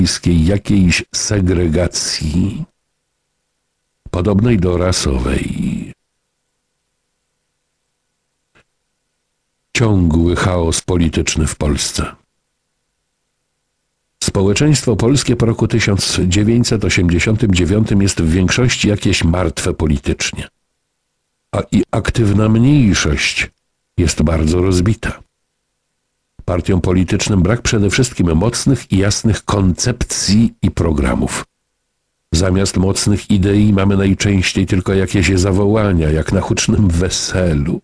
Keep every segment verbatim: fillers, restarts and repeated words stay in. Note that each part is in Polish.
jakiejś segregacji, podobnej do rasowej. Ciągły chaos polityczny w Polsce. Społeczeństwo polskie po roku tysiąc dziewięćset osiemdziesiątym dziewiątym jest w większości jakieś martwe politycznie, a i aktywna mniejszość jest bardzo rozbita. Partiom politycznym brak przede wszystkim mocnych i jasnych koncepcji i programów. Zamiast mocnych idei mamy najczęściej tylko jakieś zawołania, jak na hucznym weselu.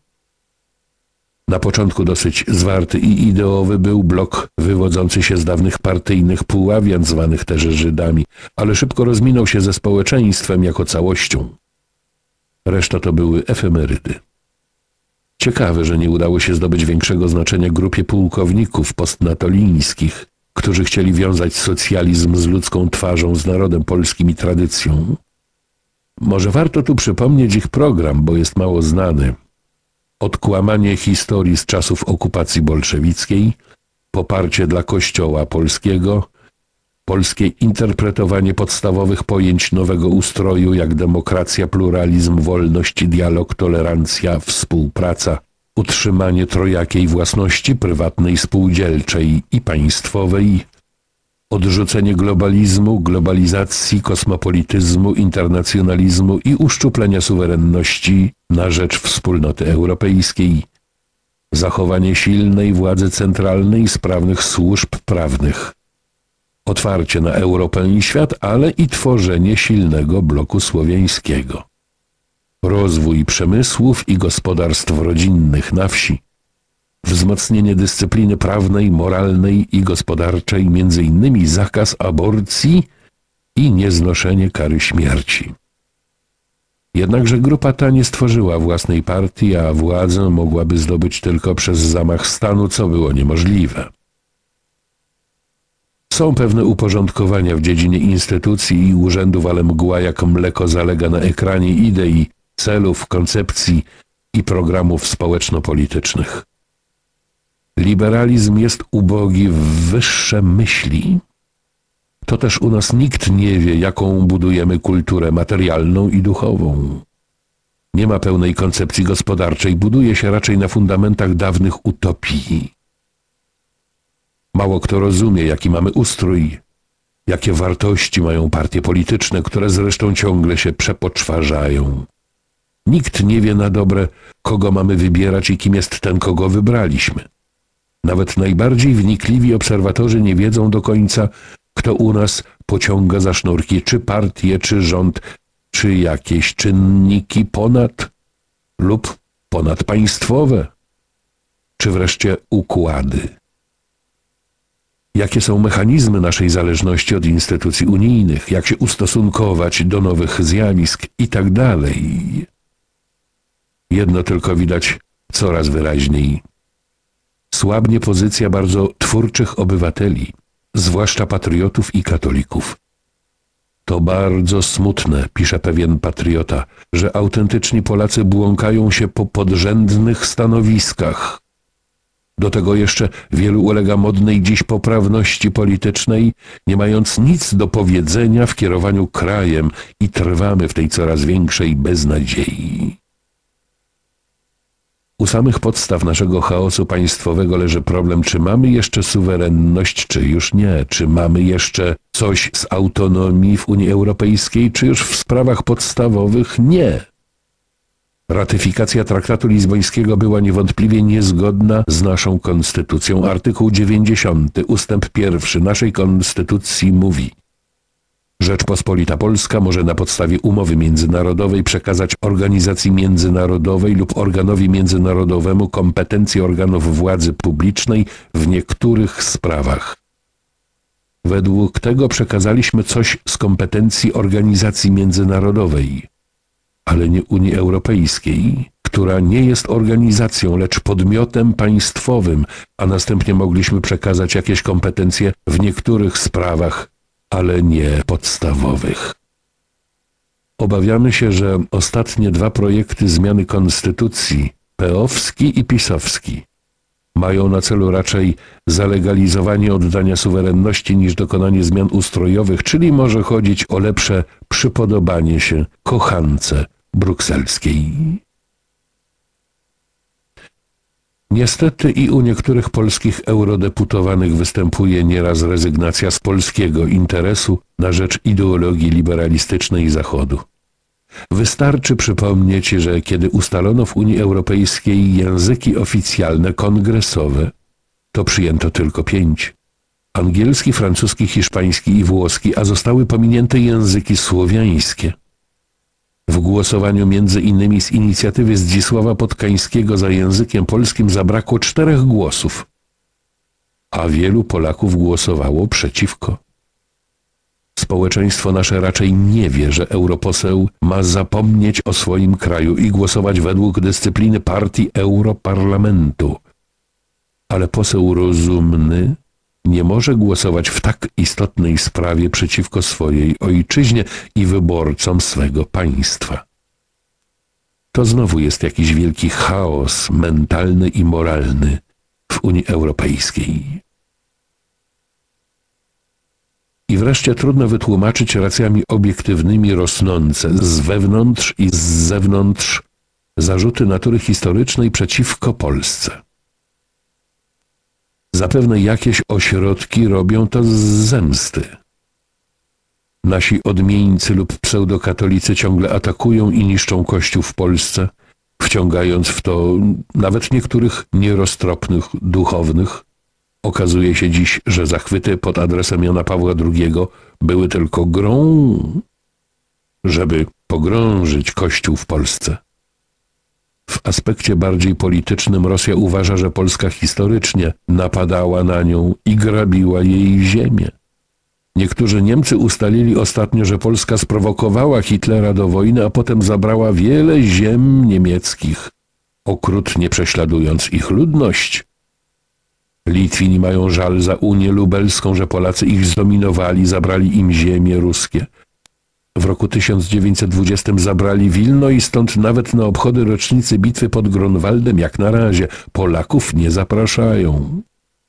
Na początku dosyć zwarty i ideowy był blok wywodzący się z dawnych partyjnych Puławian, zwanych też Żydami, ale szybko rozminął się ze społeczeństwem jako całością. Reszta to były efemerydy. Ciekawe, że nie udało się zdobyć większego znaczenia grupie pułkowników postnatolińskich, którzy chcieli wiązać socjalizm z ludzką twarzą, z narodem polskim i tradycją. Może warto tu przypomnieć ich program, bo jest mało znany. Odkłamanie historii z czasów okupacji bolszewickiej, poparcie dla Kościoła polskiego, polskie interpretowanie podstawowych pojęć nowego ustroju jak demokracja, pluralizm, wolność, dialog, tolerancja, współpraca, utrzymanie trojakiej własności prywatnej, spółdzielczej i państwowej, odrzucenie globalizmu, globalizacji, kosmopolityzmu, internacjonalizmu i uszczuplenia suwerenności na rzecz wspólnoty europejskiej, zachowanie silnej władzy centralnej i sprawnych służb prawnych, otwarcie na Europę i świat, ale i tworzenie silnego bloku słowiańskiego, rozwój przemysłów i gospodarstw rodzinnych na wsi, wzmocnienie dyscypliny prawnej, moralnej i gospodarczej, między innymi zakaz aborcji i nieznoszenie kary śmierci. Jednakże grupa ta nie stworzyła własnej partii, a władzę mogłaby zdobyć tylko przez zamach stanu, co było niemożliwe. Są pewne uporządkowania w dziedzinie instytucji i urzędów, ale mgła jak mleko zalega na ekranie idei, celów, koncepcji i programów społeczno-politycznych. Liberalizm jest ubogi w wyższe myśli. To też u nas nikt nie wie, jaką budujemy kulturę materialną i duchową. Nie ma pełnej koncepcji gospodarczej, buduje się raczej na fundamentach dawnych utopii. Mało kto rozumie, jaki mamy ustrój, jakie wartości mają partie polityczne, które zresztą ciągle się przepoczwarzają. Nikt nie wie na dobre, kogo mamy wybierać i kim jest ten, kogo wybraliśmy. Nawet najbardziej wnikliwi obserwatorzy nie wiedzą do końca, kto u nas pociąga za sznurki, czy partię, czy rząd, czy jakieś czynniki ponad lub ponadpaństwowe, czy wreszcie układy. Jakie są mechanizmy naszej zależności od instytucji unijnych, jak się ustosunkować do nowych zjawisk i tak dalej. Jedno tylko widać coraz wyraźniej. Słabnie pozycja bardzo twórczych obywateli, zwłaszcza patriotów i katolików. To bardzo smutne, pisze pewien patriota, że autentyczni Polacy błąkają się po podrzędnych stanowiskach. Do tego jeszcze wielu ulega modnej dziś poprawności politycznej, nie mając nic do powiedzenia w kierowaniu krajem i trwamy w tej coraz większej beznadziei. U samych podstaw naszego chaosu państwowego leży problem, czy mamy jeszcze suwerenność, czy już nie, czy mamy jeszcze coś z autonomii w Unii Europejskiej, czy już w sprawach podstawowych nie. Ratyfikacja traktatu lizbońskiego była niewątpliwie niezgodna z naszą konstytucją. Artykuł dziewięćdziesiąty ustęp pierwszy naszej konstytucji mówi: Rzeczpospolita Polska może na podstawie umowy międzynarodowej przekazać organizacji międzynarodowej lub organowi międzynarodowemu kompetencje organów władzy publicznej w niektórych sprawach. Według tego przekazaliśmy coś z kompetencji organizacji międzynarodowej, ale nie Unii Europejskiej, która nie jest organizacją, lecz podmiotem państwowym, a następnie mogliśmy przekazać jakieś kompetencje w niektórych sprawach, ale nie podstawowych. Obawiamy się, że ostatnie dwa projekty zmiany konstytucji, peowski i pisowski, mają na celu raczej zalegalizowanie oddania suwerenności niż dokonanie zmian ustrojowych, czyli może chodzić o lepsze przypodobanie się kochance brukselskiej. Niestety i u niektórych polskich eurodeputowanych występuje nieraz rezygnacja z polskiego interesu na rzecz ideologii liberalistycznej Zachodu. Wystarczy przypomnieć, że kiedy ustalono w Unii Europejskiej języki oficjalne kongresowe, to przyjęto tylko pięć: angielski, francuski, hiszpański i włoski, a zostały pominięte języki słowiańskie. W głosowaniu między innymi z inicjatywy Zdzisława Podkańskiego za językiem polskim zabrakło czterech głosów, a wielu Polaków głosowało przeciwko. Społeczeństwo nasze raczej nie wie, że europoseł ma zapomnieć o swoim kraju i głosować według dyscypliny partii Europarlamentu. Ale poseł rozumny nie może głosować w tak istotnej sprawie przeciwko swojej ojczyźnie i wyborcom swego państwa. To znowu jest jakiś wielki chaos mentalny i moralny w Unii Europejskiej. I wreszcie trudno wytłumaczyć racjami obiektywnymi rosnące z wewnątrz i z zewnątrz zarzuty natury historycznej przeciwko Polsce. Zapewne jakieś ośrodki robią to z zemsty. Nasi odmieńcy lub pseudokatolicy ciągle atakują i niszczą Kościół w Polsce, wciągając w to nawet niektórych nieroztropnych duchownych. Okazuje się dziś, że zachwyty pod adresem Jana Pawła drugiego były tylko grą, żeby pogrążyć Kościół w Polsce. W aspekcie bardziej politycznym Rosja uważa, że Polska historycznie napadała na nią i grabiła jej ziemię. Niektórzy Niemcy ustalili ostatnio, że Polska sprowokowała Hitlera do wojny, a potem zabrała wiele ziem niemieckich, okrutnie prześladując ich ludność. Litwini mają żal za Unię Lubelską, że Polacy ich zdominowali, zabrali im ziemie ruskie. W roku tysiąc dziewięćset dwudziestym zabrali Wilno i stąd nawet na obchody rocznicy bitwy pod Grunwaldem, jak na razie, Polaków nie zapraszają.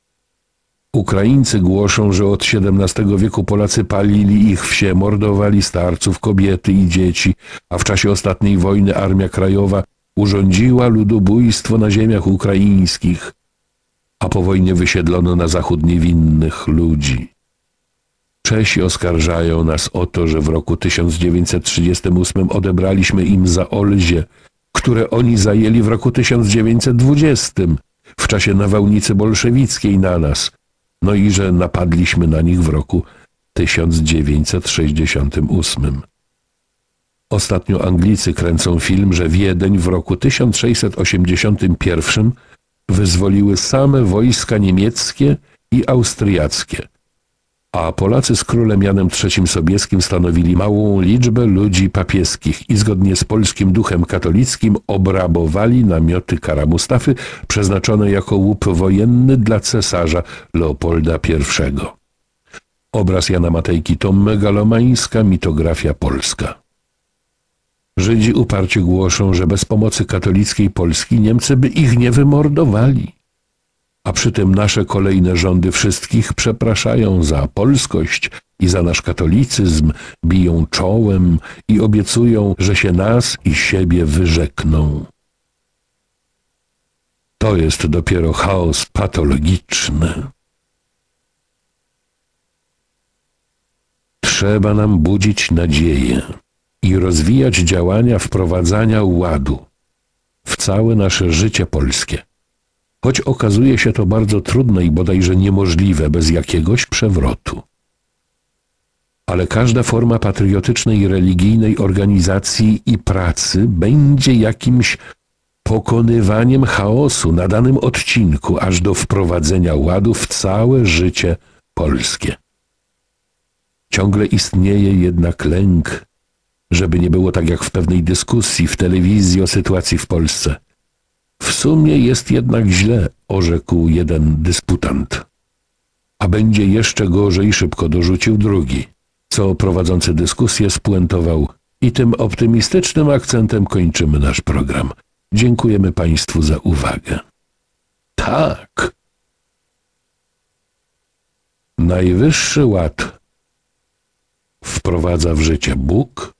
Ukraińcy głoszą, że od siedemnastego wieku Polacy palili ich wsie, mordowali starców, kobiety i dzieci, a w czasie ostatniej wojny Armia Krajowa urządziła ludobójstwo na ziemiach ukraińskich, a po wojnie wysiedlono na zachód niewinnych ludzi. Czesi oskarżają nas o to, że w roku tysiąc dziewięćset trzydziestym ósmym odebraliśmy im Zaolzie, które oni zajęli w roku tysiąc dziewięćset dwudziestym, w czasie nawałnicy bolszewickiej na nas, no i że napadliśmy na nich w roku tysiąc dziewięćset sześćdziesiątym ósmym. Ostatnio Anglicy kręcą film, że Wiedeń w roku tysiąc sześćset osiemdziesiątym pierwszym wyzwoliły same wojska niemieckie i austriackie, a Polacy z królem Janem trzecim Sobieskim stanowili małą liczbę ludzi papieskich i zgodnie z polskim duchem katolickim obrabowali namioty Kara Mustafy przeznaczone jako łup wojenny dla cesarza Leopolda pierwszego. Obraz Jana Matejki to megalomańska mitografia polska. Żydzi uparcie głoszą, że bez pomocy katolickiej Polski Niemcy by ich nie wymordowali. A przy tym nasze kolejne rządy wszystkich przepraszają za polskość i za nasz katolicyzm, biją czołem i obiecują, że się nas i siebie wyrzekną. To jest dopiero chaos patologiczny. Trzeba nam budzić nadzieję i rozwijać działania wprowadzania ładu w całe nasze życie polskie. Choć okazuje się to bardzo trudne i bodajże niemożliwe bez jakiegoś przewrotu. Ale każda forma patriotycznej i religijnej organizacji i pracy będzie jakimś pokonywaniem chaosu na danym odcinku, aż do wprowadzenia ładu w całe życie polskie. Ciągle istnieje jednak lęk, żeby nie było tak jak w pewnej dyskusji w telewizji o sytuacji w Polsce. W sumie jest jednak źle, orzekł jeden dysputant. A będzie jeszcze gorzej, szybko dorzucił drugi, co prowadzący dyskusję spuentował. I tym optymistycznym akcentem kończymy nasz program. Dziękujemy Państwu za uwagę. Tak. Najwyższy ład wprowadza w życie Bóg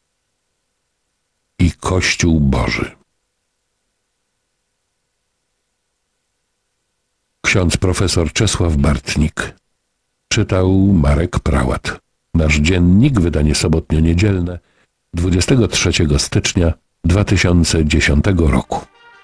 i Kościół Boży. Ksiądz profesor Czesław Bartnik. Czytał Marek Prałat. Nasz dziennik, wydanie sobotnio-niedzielne, dwudziestego trzeciego stycznia dwa tysiące dziesiątego roku.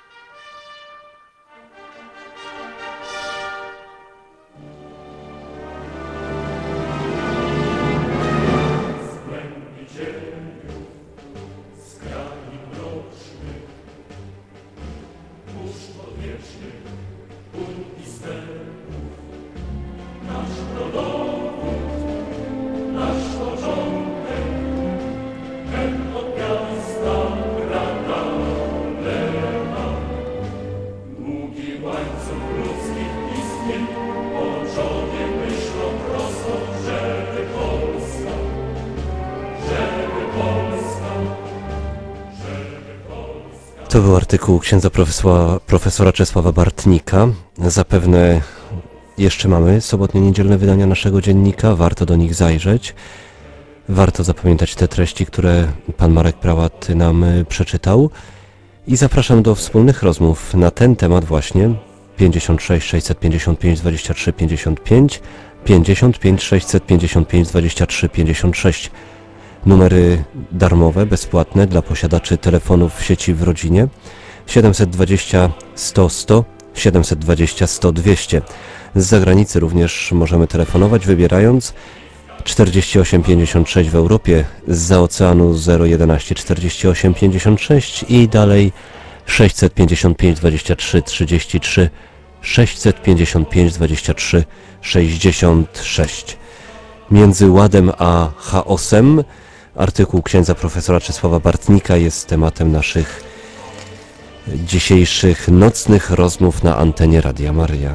To był artykuł księdza profesora, profesora Czesława Bartnika. Zapewne jeszcze mamy sobotnio-niedzielne wydania naszego dziennika, warto do nich zajrzeć. Warto zapamiętać te treści, które pan Marek Prałat nam przeczytał. I zapraszam do wspólnych rozmów na ten temat właśnie. pięćdziesiąt sześć sześćset pięćdziesiąt pięć dwadzieścia trzy pięćdziesiąt pięć, pięćdziesiąt pięć sześćset pięćdziesiąt pięć dwadzieścia trzy pięćdziesiąt sześć. Numery darmowe, bezpłatne dla posiadaczy telefonów w sieci w rodzinie siedemset dwadzieścia sto sto, siedemset dwadzieścia sto dwieście. Z zagranicy również możemy telefonować, wybierając czterdzieści osiem pięćdziesiąt sześć w Europie, zza oceanu zero jedenaście czterdzieści osiem pięćdziesiąt sześć i dalej sześćset pięćdziesiąt pięć dwadzieścia trzy trzydzieści trzy, sześćset pięćdziesiąt pięć dwadzieścia trzy sześćdziesiąt sześć. Między ładem a chaosem artykuł księdza profesora Czesława Bartnika jest tematem naszych dzisiejszych nocnych rozmów na antenie Radia Maryja.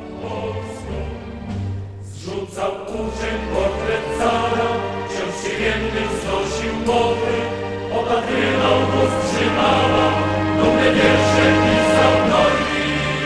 Zrzucał uczeń portret cara, ksiądz siemienny wznosił mowy, opatrynął go wstrzymała, dumne wiersze pisał nowi.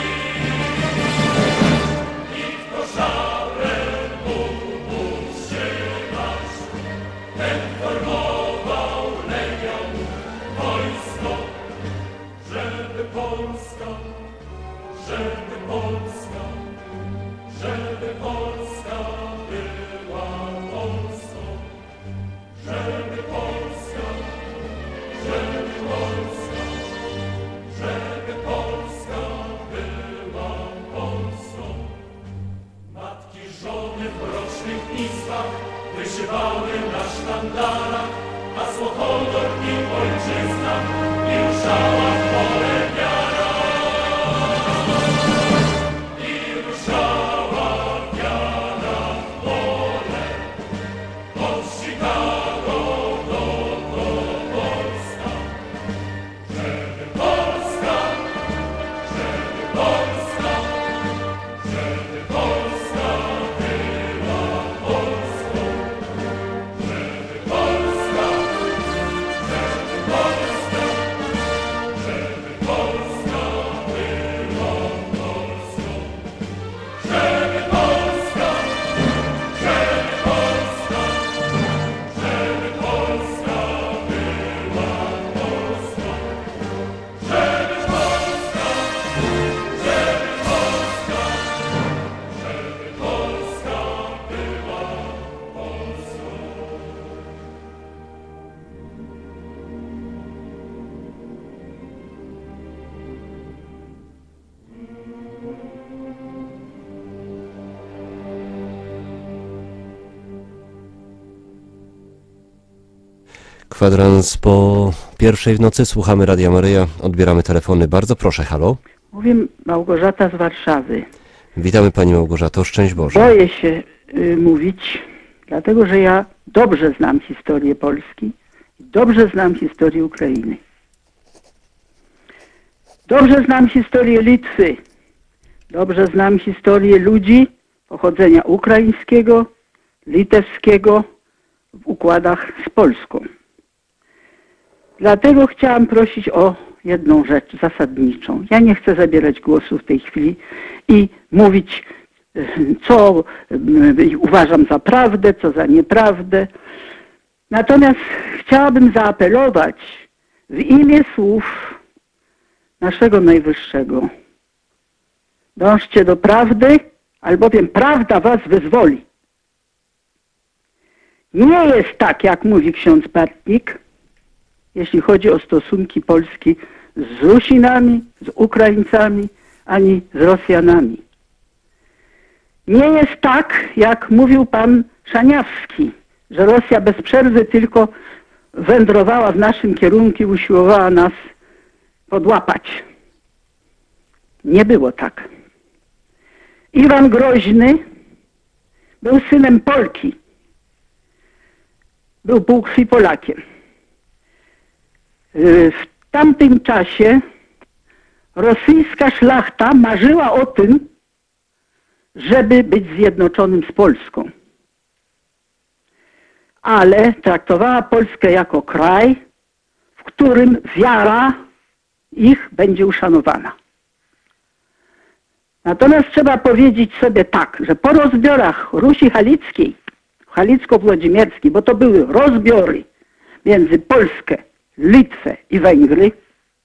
Nikt koszarem mógł utrzymać, ten formował legion, wojsko, żeby Polska, żeby Polska, żeby Polska była Polską, żeby Polska, żeby Polska, żeby Polska była Polską. Matki, żony w rocznych izbach wyszywały na sztandarach, hasło honor i ojczyzna i ruszała w pole wiara. I ruszała wiara w pole, od Chicago do Polska. Żeby Polska, żeby Polska, żeby Polska była Polską. Żeby Polska, żeby Polska, żeby Polska była Polską. Żeby Polska, żeby Polska, żeby Polska była Polską. Żeby Polska, żeby Polska, żeby Polska była Polską. Kwadrans po pierwszej w nocy, słuchamy Radia Maryja, odbieramy telefony. Bardzo proszę, halo. Mówię Małgorzata z Warszawy. Witamy Pani Małgorzato, szczęść Boże. Boję się y, mówić, dlatego że ja dobrze znam historię Polski i dobrze znam historię Ukrainy. Dobrze znam historię Litwy. Dobrze znam historię ludzi pochodzenia ukraińskiego, litewskiego w układach z Polską. Dlatego chciałam prosić o jedną rzecz zasadniczą. Ja nie chcę zabierać głosu w tej chwili i mówić, co uważam za prawdę, co za nieprawdę. Natomiast chciałabym zaapelować w imię słów naszego Najwyższego. Dążcie do prawdy, albowiem prawda was wyzwoli. Nie jest tak, jak mówi ksiądz Bartnik, jeśli chodzi o stosunki Polski z Rusinami, z Ukraińcami, ani z Rosjanami. Nie jest tak, jak mówił pan Szaniawski, że Rosja bez przerwy tylko wędrowała w naszym kierunku i usiłowała nas podłapać. Nie było tak. Iwan Groźny był synem Polki. Był półkrwi Polakiem. W tamtym czasie rosyjska szlachta marzyła o tym, żeby być zjednoczonym z Polską. Ale traktowała Polskę jako kraj, w którym wiara ich będzie uszanowana. Natomiast trzeba powiedzieć sobie tak, że po rozbiorach Rusi Halickiej, halicko-włodzimierskiej, bo to były rozbiory między Polskę, Litwę i Węgry,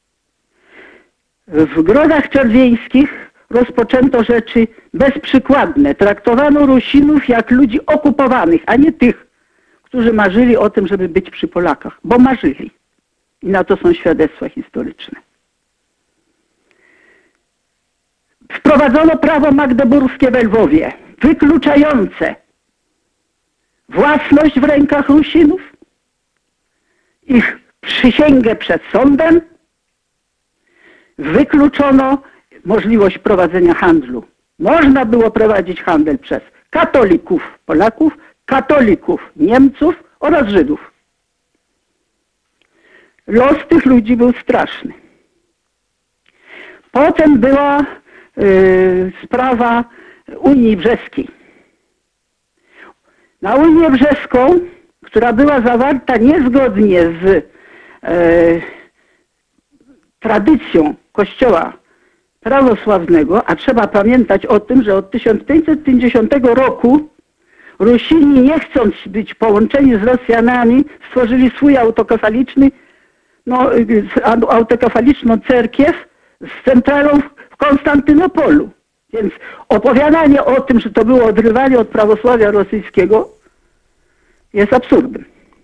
w Grodach Czerwieńskich rozpoczęto rzeczy bezprzykładne. Traktowano Rusinów jak ludzi okupowanych, a nie tych, którzy marzyli o tym, żeby być przy Polakach, bo marzyli. I na to są świadectwa historyczne. Wprowadzono prawo magdeburskie we Lwowie, wykluczające własność w rękach Rusinów, ich przysięgę przed sądem, wykluczono możliwość prowadzenia handlu. Można było prowadzić handel przez katolików Polaków, katolików Niemców oraz Żydów. Los tych ludzi był straszny. Potem była y, sprawa Unii Brzeskiej. Na Unię Brzeską, która była zawarta niezgodnie z y, tradycją Kościoła prawosławnego, a trzeba pamiętać o tym, że od tysiąc pięćset pięćdziesiątego roku Rusini, nie chcąc być połączeni z Rosjanami, stworzyli swój autokefaliczny, no, autokefaliczną cerkiew z centralą w Konstantynopolu. Więc opowiadanie o tym, że to było odrywanie od prawosławia rosyjskiego, jest absurdem.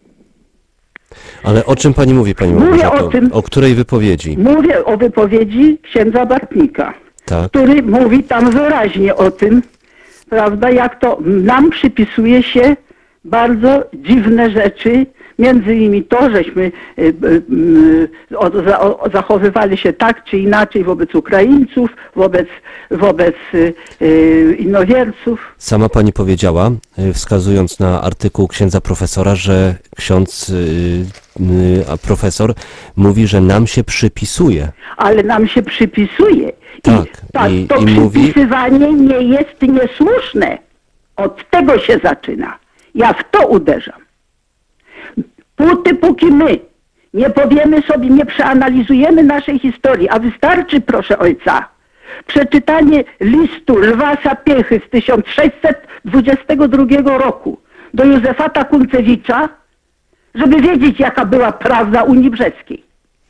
Ale o czym pani mówi, pani Mówię Małgorzato? o tym- O której wypowiedzi? Mówię o wypowiedzi księdza Bartnika, Tak. który mówi tam wyraźnie o tym, prawda, jak to nam przypisuje się bardzo dziwne rzeczy, między innymi to, żeśmy y, y, y, o, za, o, zachowywali się tak czy inaczej wobec Ukraińców, wobec, wobec y, y, innowierców. Sama pani powiedziała, y, wskazując na artykuł księdza profesora, że ksiądz y, y, a profesor mówi, że nam się przypisuje. Ale nam się przypisuje. Tak, I, tak, i- to i mówi- przypisywanie nie jest niesłuszne. Od tego się zaczyna. Ja w to uderzam. Póty, póki my nie powiemy sobie, nie przeanalizujemy naszej historii, a wystarczy, proszę ojca, przeczytanie listu Lwa Sapiechy z tysiąc sześćset dwudziestego drugiego roku do Józefata Kuncewicza, żeby wiedzieć, jaka była prawda Unii Brzeskiej.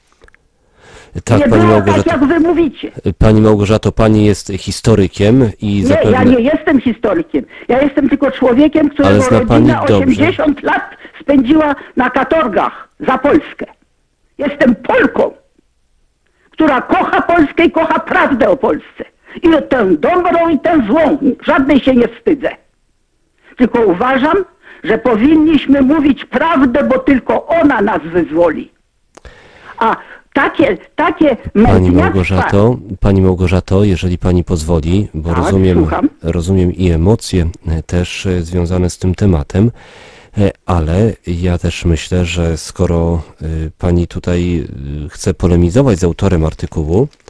Tak, nie pani było tak, Małgorzato, jak wy mówicie. pani Małgorzato, pani jest historykiem i Nie, zapewne... ja nie jestem historykiem. Ja jestem tylko człowiekiem, Ale którego zna pani rodzina dobrze. osiemdziesiąt lat spędziła na katorgach za Polskę. Jestem Polką, która kocha Polskę i kocha prawdę o Polsce. I tę dobrą, i tę złą. Żadnej się nie wstydzę. Tylko uważam, że powinniśmy mówić prawdę, bo tylko ona nas wyzwoli. A takie, takie Pani mętniactwa... Małgorzato, pani Małgorzato, jeżeli pani pozwoli, bo Tak, rozumiem, słucham. rozumiem i emocje e, też e, związane z tym tematem, e, ale ja też myślę, że skoro e, pani tutaj e, chce polemizować z autorem artykułu,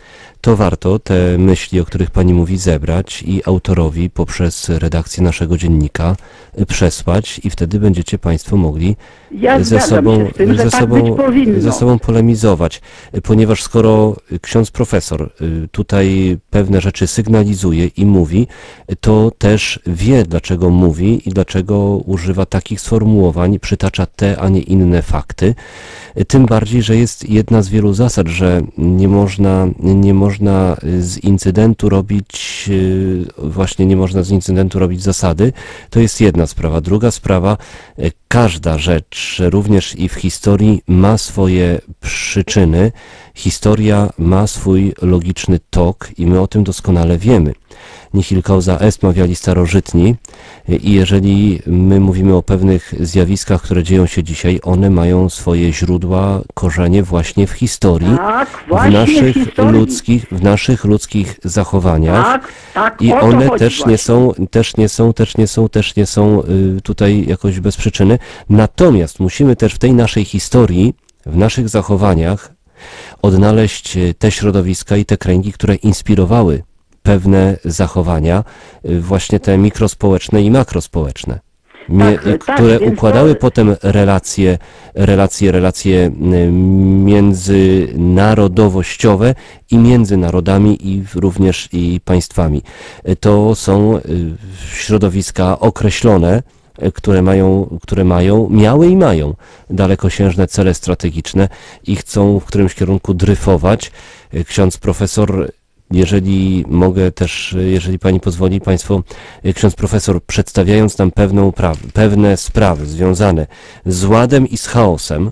to warto te myśli, o których pani mówi, zebrać i autorowi poprzez redakcję naszego dziennika y, przesłać i wtedy będziecie państwo mogli Ja ze zgadzam sobą, się z tym, że ze, tak sobą, być powinno. ze sobą polemizować, Y, ponieważ skoro ksiądz profesor y, tutaj pewne rzeczy sygnalizuje i mówi, y, to też wie, dlaczego mówi i dlaczego używa takich sformułowań, przytacza te, a nie inne fakty. Y, Tym bardziej, że jest jedna z wielu zasad, że nie można, nie można z incydentu robić, y, właśnie nie można z incydentu robić zasady. To jest jedna sprawa. Druga sprawa, y, każda rzecz, również i w historii, ma swoje przyczyny. Historia ma swój logiczny tok i my o tym doskonale wiemy. Nihil causa est, mawiali starożytni, i jeżeli my mówimy o pewnych zjawiskach, które dzieją się dzisiaj, one mają swoje źródła, korzenie właśnie w historii, Tak, w właśnie w naszych historii. ludzkich, w naszych ludzkich zachowaniach. Tak, tak, I o to one chodzi też właśnie. nie są, też nie są, też nie są, też nie są y, tutaj jakoś bez przyczyny. Natomiast musimy też w tej naszej historii, w naszych zachowaniach odnaleźć y, te środowiska i te kręgi, które inspirowały pewne zachowania, y, właśnie te mikrospołeczne i makrospołeczne. Mie, Tak, y, tak, które więc układały to- potem relacje, relacje, relacje y, międzynarodowościowe i między narodami i w- również i państwami. Y, To są y, środowiska określone, y, które mają, które mają, miały i mają dalekosiężne cele strategiczne i chcą w którymś kierunku dryfować. Y, Ksiądz profesor, jeżeli mogę też, y, jeżeli pani pozwoli, państwo, y, ksiądz profesor, przedstawiając nam pewną pra- pewne sprawy związane z ładem i z chaosem,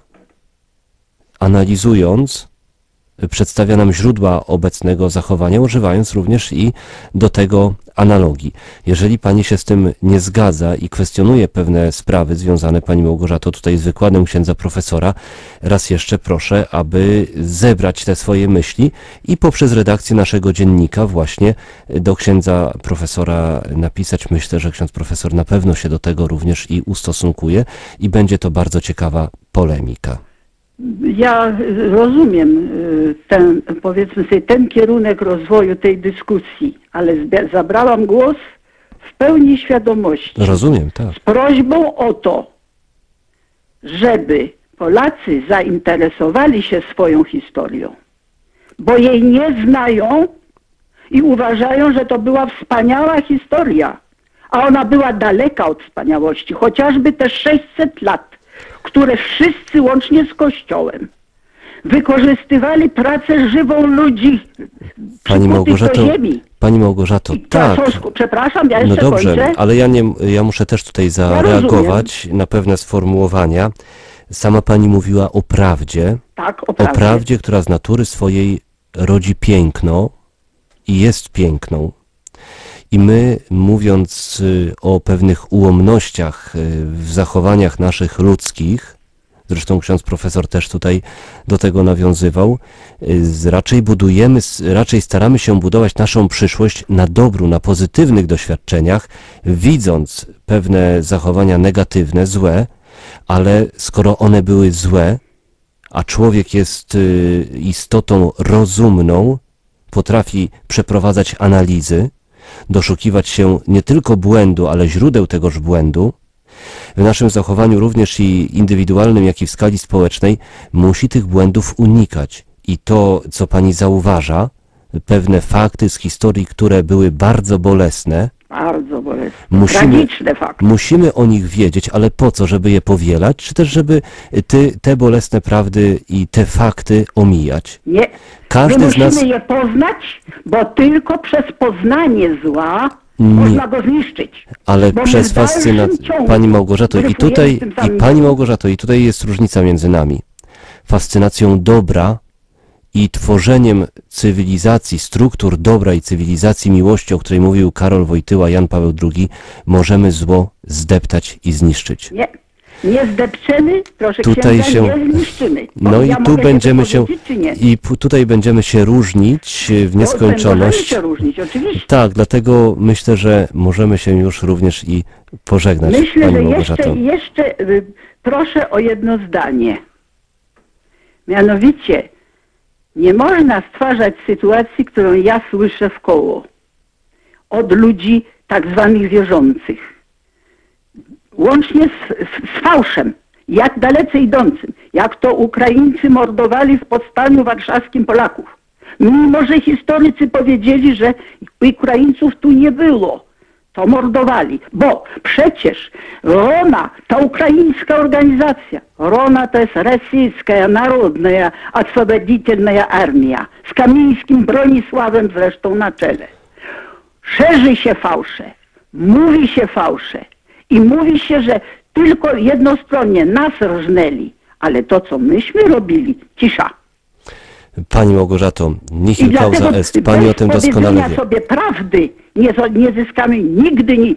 analizując, y, przedstawia nam źródła obecnego zachowania, używając również i do tego analogii. Jeżeli pani się z tym nie zgadza i kwestionuje pewne sprawy związane, pani Małgorzato, tutaj z wykładem księdza profesora, raz jeszcze proszę, aby zebrać te swoje myśli i poprzez redakcję naszego dziennika właśnie do księdza profesora napisać. Myślę, że ksiądz profesor na pewno się do tego również i ustosunkuje i będzie to bardzo ciekawa polemika. Ja y, rozumiem y, ten, powiedzmy sobie, ten kierunek rozwoju tej dyskusji, ale zbia- zabrałam głos w pełni świadomości. Rozumiem, tak. Z prośbą o to, żeby Polacy zainteresowali się swoją historią, bo jej nie znają i uważają, że to była wspaniała historia, a ona była daleka od wspaniałości, chociażby te sześćset lat, które wszyscy łącznie z Kościołem wykorzystywali pracę żywą ludzi Pani przykutych Małgorzato, do ziemi. Pani Małgorzato, I tak. Czasowsku- Przepraszam, ja No jeszcze dobrze, kończę. ale ja, nie, ja muszę też tutaj zareagować na pewne sformułowania. Sama pani mówiła o prawdzie, Tak, o o prawdzie. prawdzie, która z natury swojej rodzi piękno i jest piękną. I my, mówiąc y, o pewnych ułomnościach y, w zachowaniach naszych ludzkich, zresztą ksiądz profesor też tutaj do tego nawiązywał, y, z- raczej budujemy, s- raczej staramy się budować naszą przyszłość na dobru, na pozytywnych doświadczeniach, widząc pewne zachowania negatywne, złe, ale skoro one były złe, a człowiek jest y, istotą rozumną, potrafi przeprowadzać analizy, doszukiwać się nie tylko błędu, ale źródeł tegoż błędu, w naszym zachowaniu również i indywidualnym, jak i w skali społecznej, musi tych błędów unikać. I to, co pani zauważa, pewne fakty z historii, które były bardzo bolesne, Bardzo bolesne. Musimy- Tragiczne fakty. musimy o nich wiedzieć, ale po co? Żeby je powielać, czy też żeby ty, te bolesne prawdy i te fakty omijać? Nie. Każdy My z musimy nas... je poznać, bo tylko przez poznanie zła Nie. można go zniszczyć. Ale Bo my przez w dalszym fascynację, ciągu Pani Małgorzato, i dryfujemy tutaj, w tym i samym Pani miejscu. Małgorzato, i tutaj jest różnica między nami. Fascynacją dobra i tworzeniem cywilizacji, struktur dobra i cywilizacji miłości, o której mówił Karol Wojtyła, Jan Paweł drugi, możemy zło zdeptać i zniszczyć. Nie. Nie zdepczemy, proszę Tutaj księdza, się- nie zniszczymy. No Bo i ja tu mogę będziemy się, wypowiedzieć, czy nie? i p- tutaj będziemy się różnić e, w Bo Możemy nieskończoność. się różnić, oczywiście. Tak, dlatego myślę, że możemy się już również i pożegnać, Myślę, Pani że Małgorzato. jeszcze, jeszcze y, proszę o jedno zdanie. Mianowicie, Nie można stwarzać sytuacji, którą ja słyszę w koło od ludzi tak zwanych wierzących. Łącznie z, z, z fałszem, jak dalece idącym, jak to Ukraińcy mordowali w Powstaniu Warszawskim Polaków. Mimo że historycy powiedzieli, że Ukraińców tu nie było, to mordowali, bo przecież Rona, ta ukraińska organizacja, Rona to jest Rosyjska Narodna Освободительная Armia, z Kamińskim Bronisławem zresztą na czele. Szerzy się fałsze, mówi się fałsze i mówi się, że tylko jednostronnie nas rżnęli, ale to co myśmy robili, cisza. Pani Małgorzato, nihil I causa dlatego est. Pani o tym bez doskonale powiedzenia wie. sobie prawdy nie, nie zyskamy nigdy nic.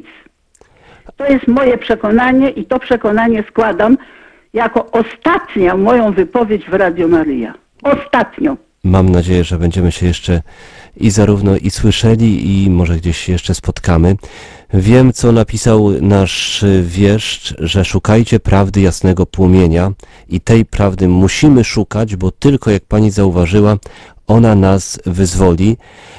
To jest moje przekonanie i to przekonanie składam jako ostatnią moją wypowiedź w Radio Maryja. Ostatnią. Mam nadzieję, że będziemy się jeszcze i zarówno i słyszeli, i może gdzieś się jeszcze spotkamy. Wiem, co napisał nasz wieszcz, że szukajcie prawdy jasnego płomienia i tej prawdy musimy szukać, bo tylko, jak pani zauważyła, ona nas wyzwoli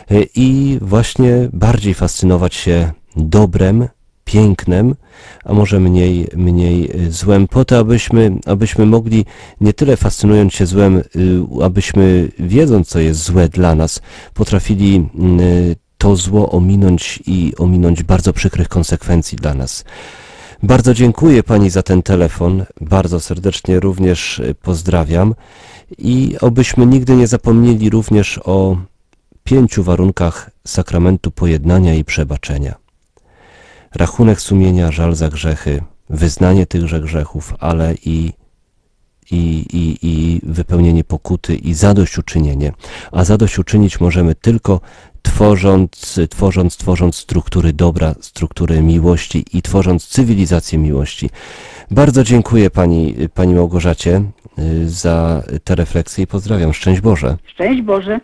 i właśnie bardziej fascynować się dobrem, pięknem, a może mniej, mniej złem, po to, abyśmy, abyśmy mogli nie tyle fascynując się złem, abyśmy wiedząc, co jest złe dla nas, potrafili to zło ominąć i ominąć bardzo przykrych konsekwencji dla nas. Bardzo dziękuję pani za ten telefon, bardzo serdecznie również pozdrawiam i obyśmy nigdy nie zapomnieli również o pięciu warunkach sakramentu pojednania i przebaczenia. Rachunek sumienia, żal za grzechy, wyznanie tychże grzechów, ale i, i, i, i wypełnienie pokuty i zadośćuczynienie. A zadośćuczynić możemy tylko tworząc, tworząc, tworząc struktury dobra, struktury miłości i tworząc cywilizację miłości. Bardzo dziękuję pani, pani Małgorzacie za te refleksje i pozdrawiam. Szczęść Boże. Szczęść Boże.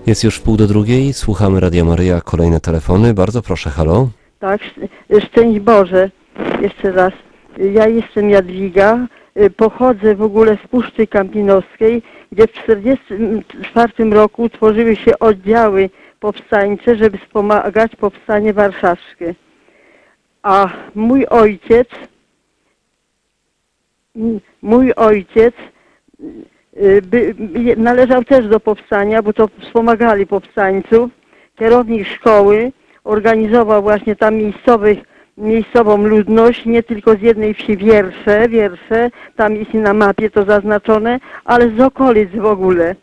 Jest już pół do drugiej, słuchamy Radia Maryja, kolejne telefony. Bardzo proszę, halo. Tak, sz- szczęść Boże. Jeszcze raz. Ja jestem Jadwiga. y, Pochodzę w ogóle z Puszczy Kampinoskiej, gdzie w tysiąc dziewięćset czterdziestym czwartym roku tworzyły się oddziały powstańcze, żeby wspomagać powstanie warszawskie. A mój ojciec, m- mój ojciec y, by, by, należał też do powstania, bo to wspomagali powstańców. Kierownik szkoły organizował właśnie tam miejscowych, miejscową ludność, nie tylko z jednej wsi wiersze, wiersze, tam jest i na mapie to zaznaczone, ale z okolic w ogóle.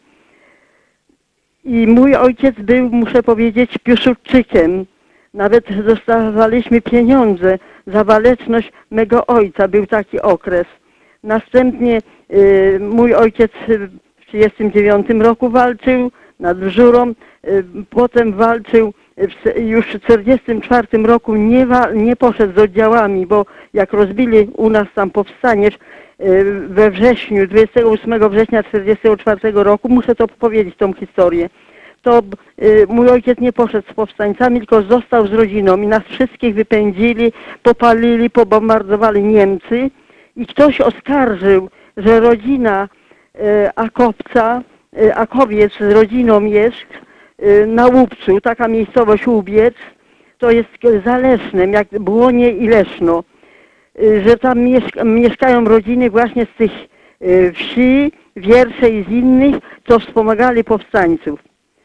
I mój ojciec był, muszę powiedzieć, Piłsudczykiem. Nawet dostawaliśmy pieniądze za waleczność mego ojca, był taki okres. Następnie y, mój ojciec w tysiąc dziewięćset trzydziestym dziewiątym roku walczył nad Wrzurą, y, potem walczył w, już w tysiąc dziewięćset czterdziestym czwartym roku, nie, wa, nie poszedł z oddziałami, bo jak rozbili u nas tam powstanie y, we wrześniu, dwudziestego ósmego września tysiąc dziewięćset czterdziestego czwartego roku, muszę to powiedzieć, tą historię, to y, mój ojciec nie poszedł z powstańcami, tylko został z rodziną i nas wszystkich wypędzili, popalili, pobombardowali Niemcy i ktoś oskarżył, że rodzina y, Akowca, y, Akowiec z rodziną jest y, na Łupcu, taka miejscowość Łubiec, to jest za Lesznem, jak Błonie i Leszno, y, że tam mieszka, mieszkają rodziny właśnie z tych y, wsi, wiersze i z innych, co wspomagali powstańców.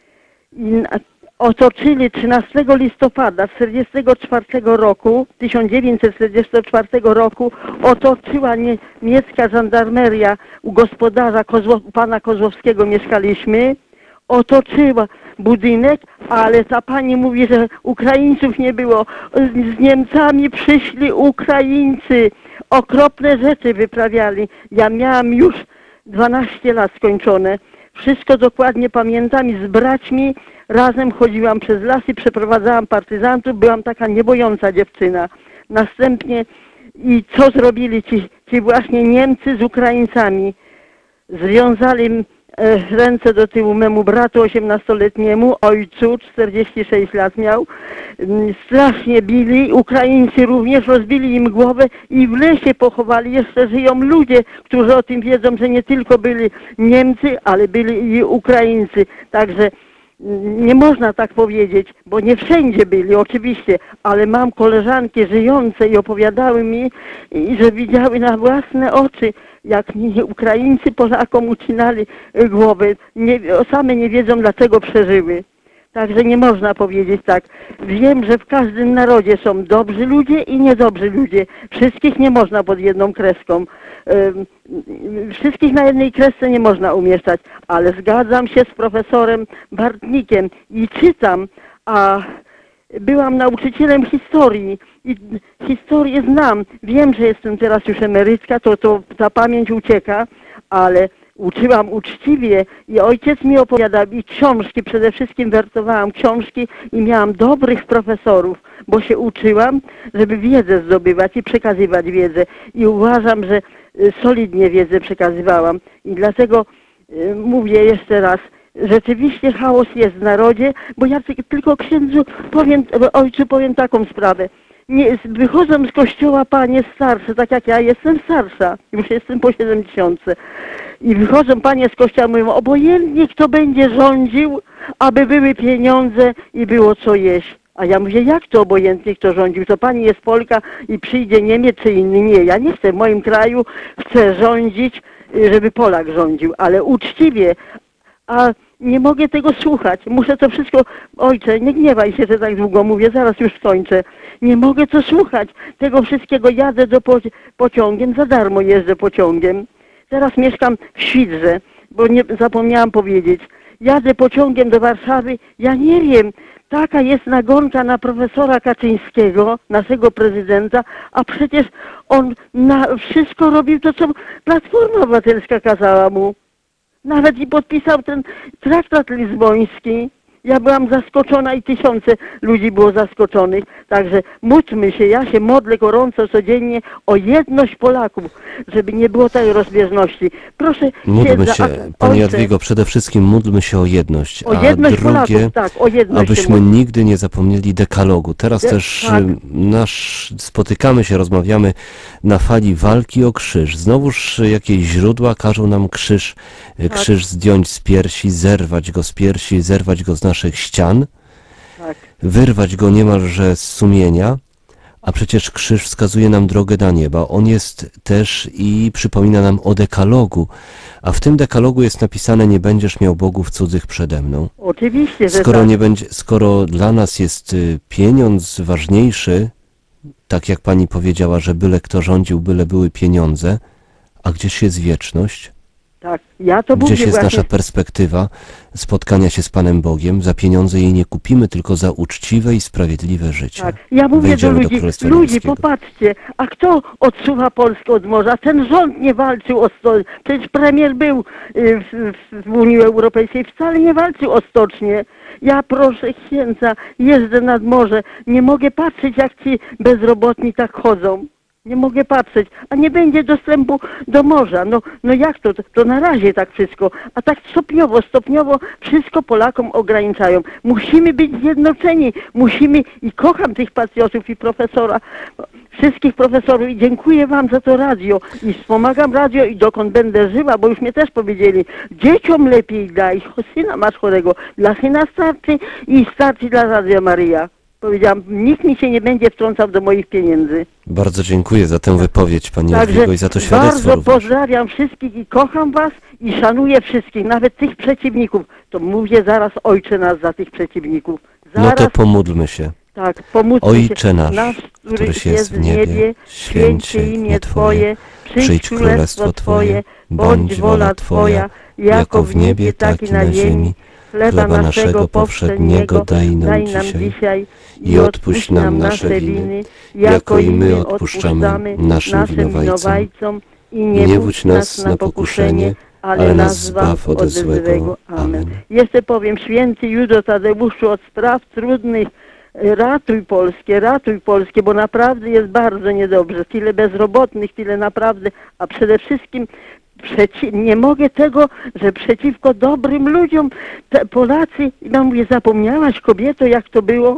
I na- otoczyli trzynastego listopada tysiąc dziewięćset czterdziestego czwartego roku, tysiąc dziewięćset czterdziestego czwartego roku otoczyła nie, niemiecka żandarmeria u gospodarza Kozło, pana Kozłowskiego mieszkaliśmy, otoczyła budynek, ale ta pani mówi, że Ukraińców nie było. Z Niemcami przyszli Ukraińcy, okropne rzeczy wyprawiali. Ja miałam już dwanaście lat skończone. Wszystko dokładnie pamiętam i z braćmi razem chodziłam przez lasy, przeprowadzałam partyzantów, byłam taka niebojąca dziewczyna. Następnie i co zrobili ci, ci właśnie Niemcy z Ukraińcami? Związali m, e, ręce do tyłu memu bratu osiemnastoletniemu, ojcu, czterdzieści sześć lat miał. Mm, Strasznie bili, Ukraińcy również rozbili im głowę i w lesie pochowali. Jeszcze żyją ludzie, którzy o tym wiedzą, że nie tylko byli Niemcy, ale byli i Ukraińcy. Także mm, nie można tak powiedzieć, bo nie wszędzie byli oczywiście, ale mam koleżanki żyjące i opowiadały mi, i że widziały na własne oczy, jak mi Ukraińcy Polakom ucinali y, głowy. Nie, same nie wiedzą, dlaczego przeżyły. Także nie można powiedzieć tak. Wiem, że w każdym narodzie są dobrzy ludzie i niedobrzy ludzie. Wszystkich nie można pod jedną kreską. Ym, Wszystkich na jednej kresce nie można umieszczać, ale zgadzam się z profesorem Bartnikiem i czytam, a byłam nauczycielem historii i historię znam. Wiem, że jestem teraz już emerytka, to, to ta pamięć ucieka, ale uczyłam uczciwie i ojciec mi opowiadał i książki, przede wszystkim wertowałam książki i miałam dobrych profesorów, bo się uczyłam, żeby wiedzę zdobywać i przekazywać wiedzę i uważam, że y, solidnie wiedzę przekazywałam i dlatego y, mówię jeszcze raz, rzeczywiście chaos jest w narodzie, bo ja ty- tylko księdzu powiem, ojcu powiem taką sprawę. Nie, wychodzą z kościoła panie starsze, tak jak ja jestem starsza, już jestem po siedemdziesiątce. I wychodzą panie z kościoła, mówią, obojętnie kto będzie rządził, aby były pieniądze i było co jeść. A ja mówię, jak to obojętnie kto rządził? To pani jest Polka i przyjdzie Niemiec czy inny. Nie, ja nie chcę w moim kraju, chcę rządzić, y, żeby Polak rządził, ale uczciwie. A nie mogę tego słuchać. Muszę to wszystko... Ojcze, nie gniewaj się, że tak długo mówię, zaraz już skończę. Nie mogę to słuchać. Tego wszystkiego jadę do po... pociągiem, za darmo jeżdżę pociągiem. Teraz mieszkam w Świdrze, bo nie zapomniałam powiedzieć. Jadę pociągiem do Warszawy, ja nie wiem, taka jest nagonka na profesora Kaczyńskiego, naszego prezydenta, a przecież on na wszystko robił to, co Platforma Obywatelska kazała mu. Nawet i podpisał ten traktat lizboński. Ja byłam zaskoczona i tysiące ludzi było zaskoczonych. Także módlmy się, ja się modlę gorąco codziennie o jedność Polaków, żeby nie było tej rozbieżności. Proszę Módlmy księdza, się, a- Pani ojcze, Jadwigo, przede wszystkim módlmy się o jedność, o a jedność drugie, Polaków, tak, o jedność się abyśmy módlmy. nigdy nie zapomnieli dekalogu. Teraz De- też tak. y, nasz, spotykamy się, rozmawiamy na fali walki o krzyż. Znowuż y, jakieś źródła każą nam krzyż, y, Tak. krzyż zdjąć z piersi, zerwać go z piersi, zerwać go z naszych ścian, Tak. wyrwać go niemalże z sumienia, a przecież krzyż wskazuje nam drogę do nieba. On jest też i przypomina nam o dekalogu, a w tym dekalogu jest napisane: nie będziesz miał bogów cudzych przede mną. Oczywiście, że Skoro tak. nie będzie, skoro dla nas jest y, pieniądz ważniejszy, tak jak pani powiedziała, że byle kto rządził, byle były pieniądze, a gdzieś jest wieczność? Tak, ja to Gdzieś mówię jest właśnie. nasza perspektywa spotkania się z Panem Bogiem? Za pieniądze jej nie kupimy, tylko za uczciwe i sprawiedliwe życie. Tak. Ja mówię do Wejdziemy do ludzi, Królestwa ludzi, Niebieskiego. popatrzcie, a kto odsuwa Polskę od morza? Ten rząd nie walczył o stocznię. Przecież premier był y, w, w, w Unii Europejskiej, wcale nie walczył o stocznię. Ja proszę księdza, jeżdżę nad morze, nie mogę patrzeć, jak ci bezrobotni tak chodzą. Nie mogę patrzeć, a nie będzie dostępu do morza. No, no jak to? To na razie tak wszystko. A tak stopniowo, stopniowo wszystko Polakom ograniczają. Musimy być zjednoczeni. Musimy, i kocham tych patriotów i profesora, wszystkich profesorów i dziękuję wam za to radio. I wspomagam radio i dokąd będę żyła, bo już mnie też powiedzieli, dzieciom lepiej daj, syna masz chorego. Dla syna starczy i starczy dla Radia Maryja. Powiedziałam, nikt mi się nie będzie wtrącał do moich pieniędzy. Bardzo dziękuję za tę wypowiedź, Pani Także Jadwigo, i za to świadectwo bardzo również. pozdrawiam wszystkich i kocham was i szanuję wszystkich, nawet tych przeciwników. To mówię zaraz Ojcze nas za tych przeciwników. No Zaraz, to pomódlmy się. tak, pomódlmy Ojcze się. nasz, któryś jest w niebie, święć się imię Twoje, przyjdź królestwo Twoje, bądź wola Twoja, jako w niebie, tak i na ziemi. Chleba naszego powszedniego daj nam dzisiaj i odpuść nam nasze winy, jako i my odpuszczamy naszym winowajcom i nie wódź nas na pokuszenie, ale nas zbaw od złego. Amen. Jeszcze powiem, święty Judo Tadeuszu, od spraw trudnych ratuj Polskę, ratuj Polskę, bo naprawdę jest bardzo niedobrze. Tyle bezrobotnych, tyle naprawdę, a przede wszystkim Przeci- nie mogę tego, że przeciwko dobrym ludziom te Polacy, no mówię, zapomniałaś kobieto, jak to było?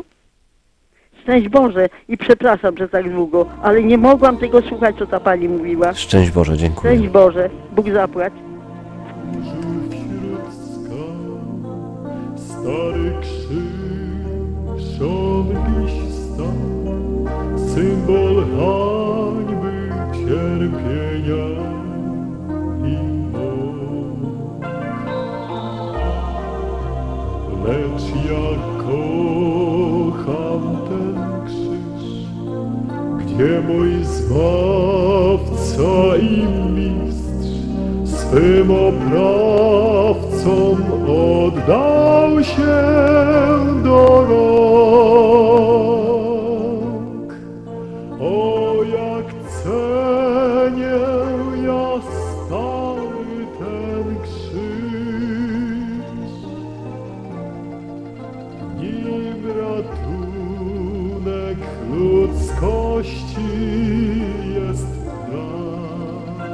Szczęść Boże i przepraszam, że tak długo, ale nie mogłam tego słuchać, co ta pani mówiła. Szczęść Boże, dziękuję. Szczęść Boże, Bóg zapłać. Wśród skał stary krzyż od dziś stał, symbol hańby, cierpienia i mąk. Lecz ja kocham ten krzyż, gdzie mój Zbawca i Mistrz swym oprawcom oddał się do rąk. O, jak cenię ja stary ten krzyż, nim ratunek ludzkości jest brak.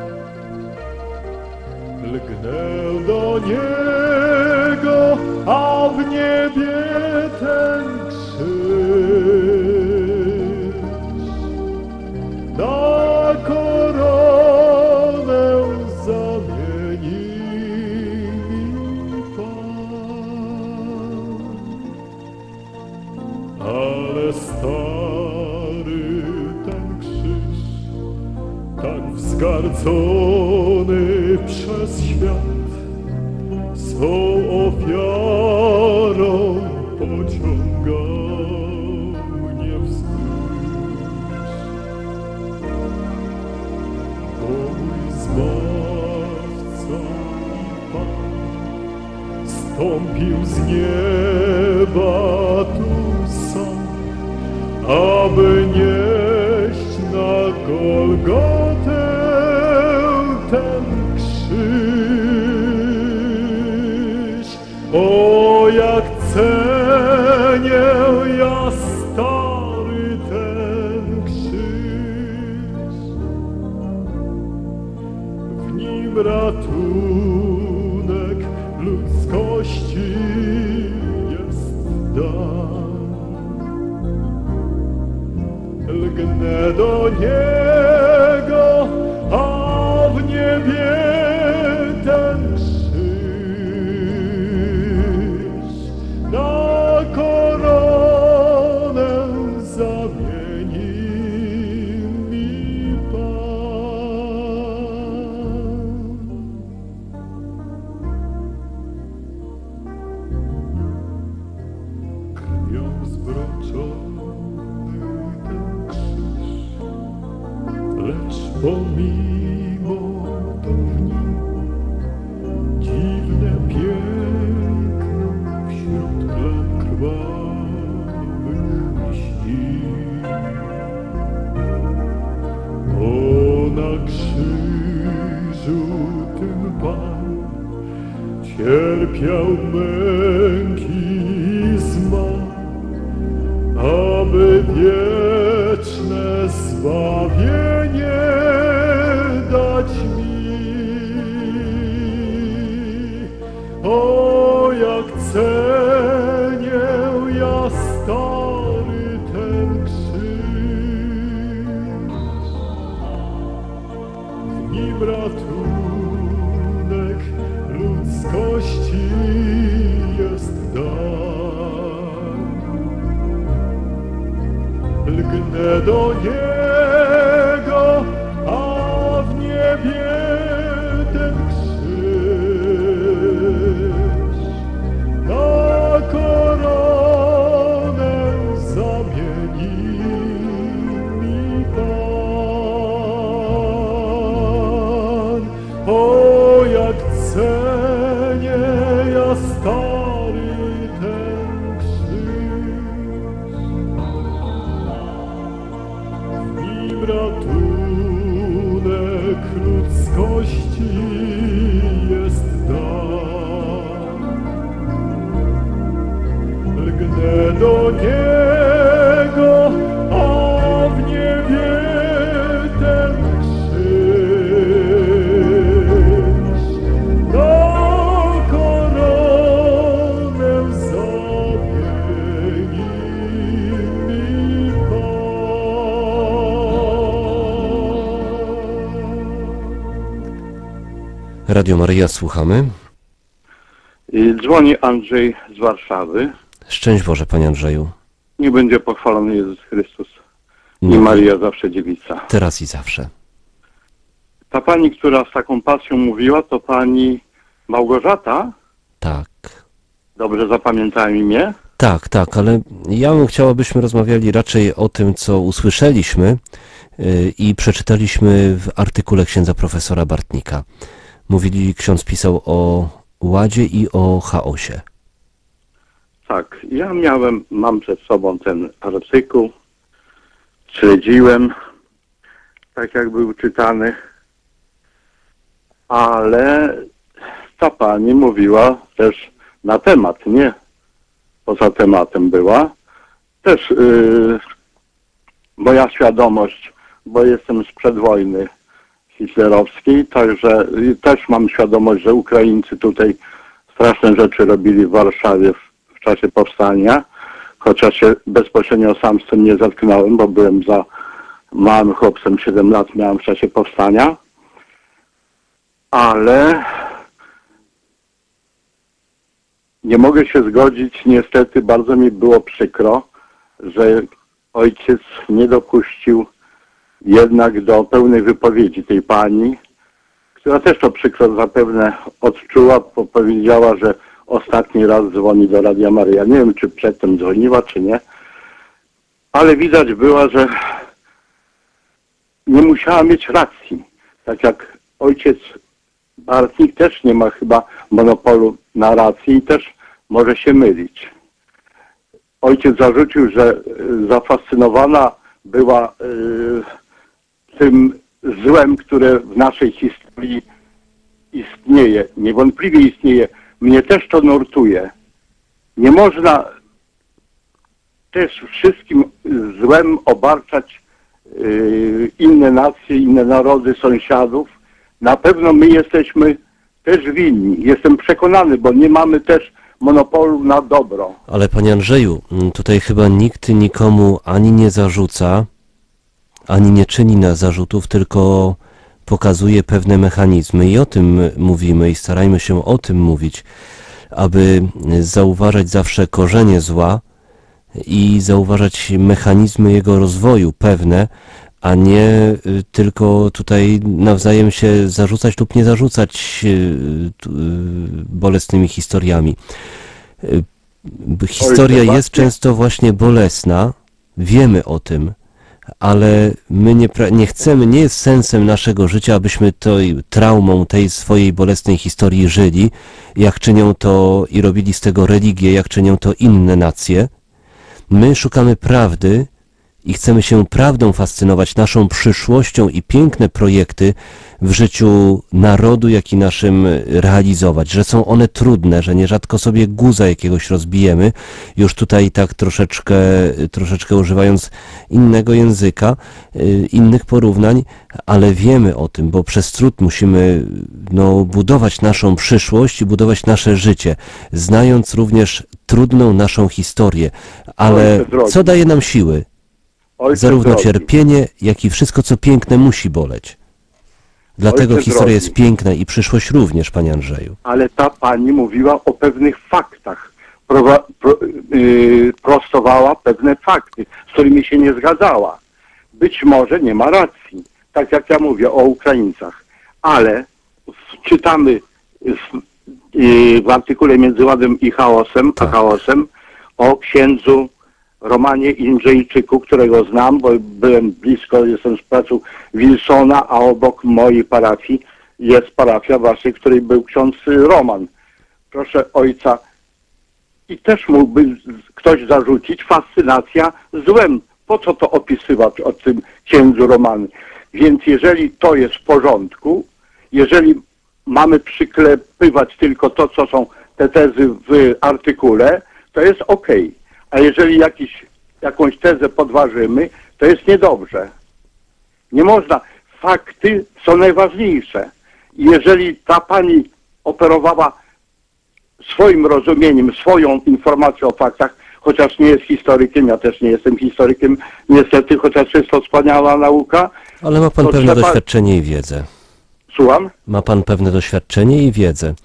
Lgnę do niego, a w niebie ten krzyż na koronę zamieni mi Pan. Ale stary ten krzyż, tak wzgardzony przez świat, swą ofiarą pociągał mnie wzdłuż. Bo mój Zbawca i Pan stąpił z nieba tu sam, aby nieść na Golgotę ten krzyż. O, jak lgnę do niego, a w niebie ten krzyż na koronę zamieni mi Pan. Krwią zbroczony ten krzyż, lecz pomimo to w nim dziwne piękno wśród plam krwawych śni. O, na krzyżu tym Pan cierpiał męki i zmar, aby wieczne zbawienie dać mi. O, jak cenię ja stary ten krzyż, w nim ratunek ludzkości jest dar. Lgnę do niego, a w niebie ten krzyż na koronę zamieni mi Pan. O, jak cenię ja stary ten krzyż, w nim ratunek ludzkości jest dar. Lgnę do niego, a w niebie ten krzyż na koronę zamieni mi Pan. Radio Maryja, słuchamy. Y, Dzwoni Andrzej z Warszawy. Szczęść Boże, Panie Andrzeju. Nie będzie pochwalony Jezus Chrystus i Nie. Maryja zawsze dziewica. Teraz i zawsze. Ta pani, która z taką pasją mówiła, to pani Małgorzata. Tak. Dobrze zapamiętałem imię. Tak, tak, ale ja bym chciał, abyśmy rozmawiali raczej o tym, co usłyszeliśmy yy, i przeczytaliśmy w artykule księdza profesora Bartnika. Mówili, ksiądz pisał o ładzie i o chaosie. Tak, ja miałem, mam przed sobą ten artykuł, śledziłem, tak jak był czytany, ale ta pani mówiła też na temat, nie poza tematem była. Też yy, moja świadomość, bo jestem sprzed wojny hitlerowskiej, także yy, też mam świadomość, że Ukraińcy tutaj straszne rzeczy robili w Warszawie w, w czasie powstania, chociaż się bezpośrednio sam z tym nie zetknąłem, bo byłem za małym chłopcem, siedem lat miałem w czasie powstania, ale nie mogę się zgodzić, niestety bardzo mi było przykro, że ojciec nie dopuścił jednak do pełnej wypowiedzi tej pani, która też to przykro zapewne odczuła, bo powiedziała, że ostatni raz dzwoni do Radia Maryja. Nie wiem, czy przedtem dzwoniła, czy nie, ale widać było, że nie musiała mieć racji. Tak jak ojciec Bartnik też nie ma chyba monopolu na racji i też może się mylić. Ojciec zarzucił, że zafascynowana była y, tym złem, które w naszej historii istnieje. Niewątpliwie istnieje. Mnie też to nurtuje. Nie można też wszystkim złem obarczać y, inne nacje, inne narody, sąsiadów. Na pewno my jesteśmy też winni. Jestem przekonany, bo nie mamy też monopolu na dobro. Ale Panie Andrzeju, tutaj chyba nikt nikomu ani nie zarzuca, ani nie czyni na zarzutów, tylko pokazuje pewne mechanizmy i o tym mówimy i starajmy się o tym mówić, aby zauważać zawsze korzenie zła i zauważać mechanizmy jego rozwoju pewne, a nie tylko tutaj nawzajem się zarzucać lub nie zarzucać bolesnymi historiami. Historia Oj, to jest właśnie. często właśnie bolesna, wiemy o tym, ale my nie, pra- nie chcemy, nie jest sensem naszego życia, abyśmy tej traumą tej swojej bolesnej historii żyli, jak czynią to i robili z tego religię, jak czynią to inne nacje. My szukamy prawdy i chcemy się prawdą fascynować, naszą przyszłością i piękne projekty w życiu narodu, jak i naszym realizować, że są one trudne, że nierzadko sobie guza jakiegoś rozbijemy, już tutaj tak troszeczkę, troszeczkę używając innego języka, y, innych porównań, ale wiemy o tym, bo przez trud musimy no, budować naszą przyszłość i budować nasze życie, znając również trudną naszą historię, ale Ojcze drogi. co daje nam siły? Ojcze Zarówno drogi, cierpienie, jak i wszystko, co piękne, musi boleć. Dlatego Ojcze historia drogi. jest piękna i przyszłość również, Panie Andrzeju. ale ta pani mówiła o pewnych faktach, prowa, pro, yy, prostowała pewne fakty, z którymi się nie zgadzała. Być może nie ma racji, tak jak ja mówię o Ukraińcach, ale w- czytamy w, yy, w artykule Między Ładem i Chaosem, a Tak. chaosem o księdzu Romanie Indrzejczyku, którego znam, bo byłem blisko, jestem z placu Wilsona, a obok mojej parafii jest parafia waszej, w której był ksiądz Roman. Proszę ojca, i też mógłby ktoś zarzucić fascynacja złem. Po co to opisywać o tym księdzu Romanie? Więc jeżeli to jest w porządku, jeżeli mamy przyklepywać tylko to, co są te tezy w artykule, to jest okej. A jeżeli jakiś, jakąś tezę podważymy, to jest niedobrze. Nie można. Fakty są najważniejsze. I jeżeli ta pani operowała swoim rozumieniem, swoją informacją o faktach, chociaż nie jest historykiem, ja też nie jestem historykiem, niestety, chociaż jest to wspaniała nauka, Ale ma Pan To pewne trzeba- doświadczenie i wiedzę. słucham, Ma Pan pewne doświadczenie i wiedzę.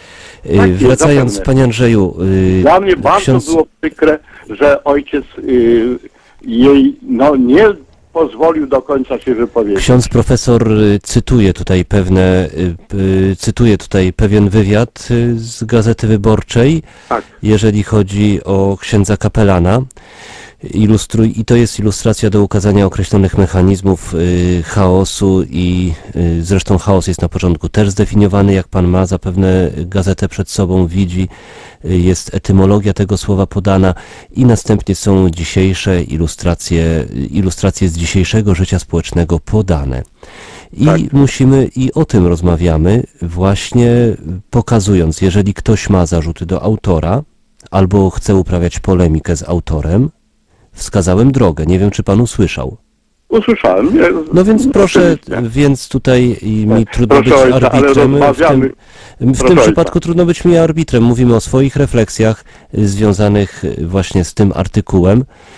Y, Tak jest, Wracając, zapewne. Panie Andrzeju, y, dla mnie bardzo ksiądz, było przykre, że ojciec y, jej no, nie pozwolił do końca się wypowiedzieć. ksiądz profesor y, cytuje tutaj pewne, y, y, cytuje tutaj pewien wywiad y, z Gazety Wyborczej, Tak. jeżeli chodzi o księdza kapelana. Ilustruj, I to jest ilustracja do ukazania określonych mechanizmów y, chaosu i y, zresztą chaos jest na początku też zdefiniowany, jak Pan ma zapewne gazetę przed sobą, widzi, y, jest etymologia tego słowa podana i następnie są dzisiejsze ilustracje, ilustracje z dzisiejszego życia społecznego podane. I Tak. musimy, i o tym rozmawiamy, właśnie pokazując, jeżeli ktoś ma zarzuty do autora, albo chce uprawiać polemikę z autorem, wskazałem drogę. Nie wiem, czy Pan usłyszał. Usłyszałem. Nie? No więc proszę, Oczywiście. więc tutaj i mi trudno Proszę być ojca, ale arbitrem. W rozmawiamy. tym, w Proszę tym ojca. przypadku trudno być mi arbitrem. Mówimy o swoich refleksjach y, związanych y, właśnie z tym artykułem.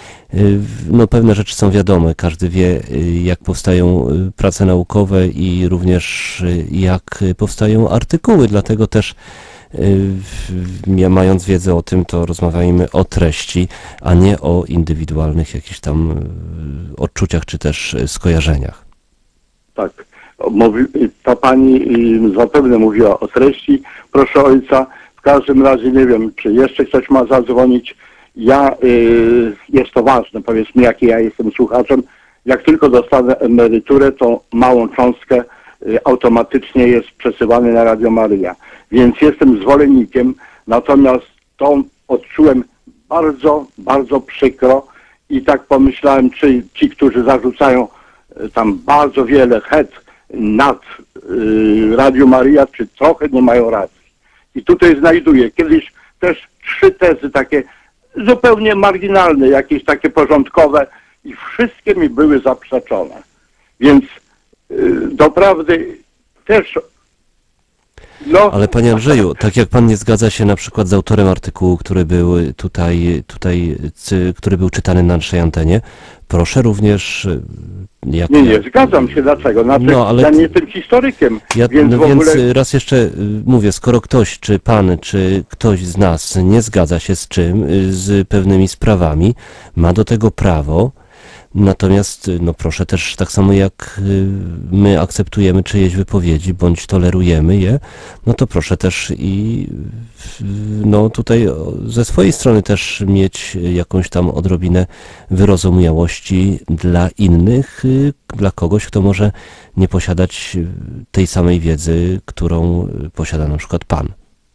Y, w- No pewne rzeczy są wiadome. Każdy wie, y, jak powstają y, prace naukowe i również y, jak y, powstają artykuły. Dlatego też y, w- ja mając wiedzę o tym, to rozmawiajmy o treści, a nie o indywidualnych jakichś tam y, odczuciach czy też y, skojarzeniach. Tak. Mówi, ta pani y, zapewne mówiła o treści. Proszę ojca, w każdym razie nie wiem, czy jeszcze ktoś ma zadzwonić. Ja, y, jest to ważne, powiedzmy, jaki ja jestem słuchaczem. Jak tylko dostanę emeryturę, to małą cząstkę y, automatycznie jest przesyłany na Radio Maryja. Więc jestem zwolennikiem, natomiast to odczułem bardzo, bardzo przykro i tak pomyślałem, czy ci, którzy zarzucają y, tam bardzo wiele het nad y, Radio Maryja, czy trochę nie mają racji. I tutaj znajduję kiedyś też trzy tezy takie zupełnie marginalne, jakieś takie porządkowe i wszystkie mi były zaprzeczone. Więc y, doprawdy też No, Ale panie Andrzeju, tak jak pan nie zgadza się na przykład z autorem artykułu, który był tutaj, tutaj cy- który był czytany na naszej antenie, proszę również... y, Jak, nie, nie, zgadzam się. Dlaczego? Znaczy, No, ale ja nie ty- jestem historykiem, Ja, więc no w więc ogóle... y, raz jeszcze y, mówię, skoro ktoś, czy pan, czy ktoś z nas nie zgadza się z czym, y, z pewnymi sprawami, ma do tego prawo. Natomiast, y, no proszę też, tak samo jak y, my akceptujemy czyjeś wypowiedzi, bądź tolerujemy je, no to proszę też i y, no tutaj o, ze swojej strony też mieć jakąś tam odrobinę wyrozumiałości dla innych, y, dla kogoś, kto może nie posiadać y, tej samej wiedzy, którą y, posiada na przykład pan.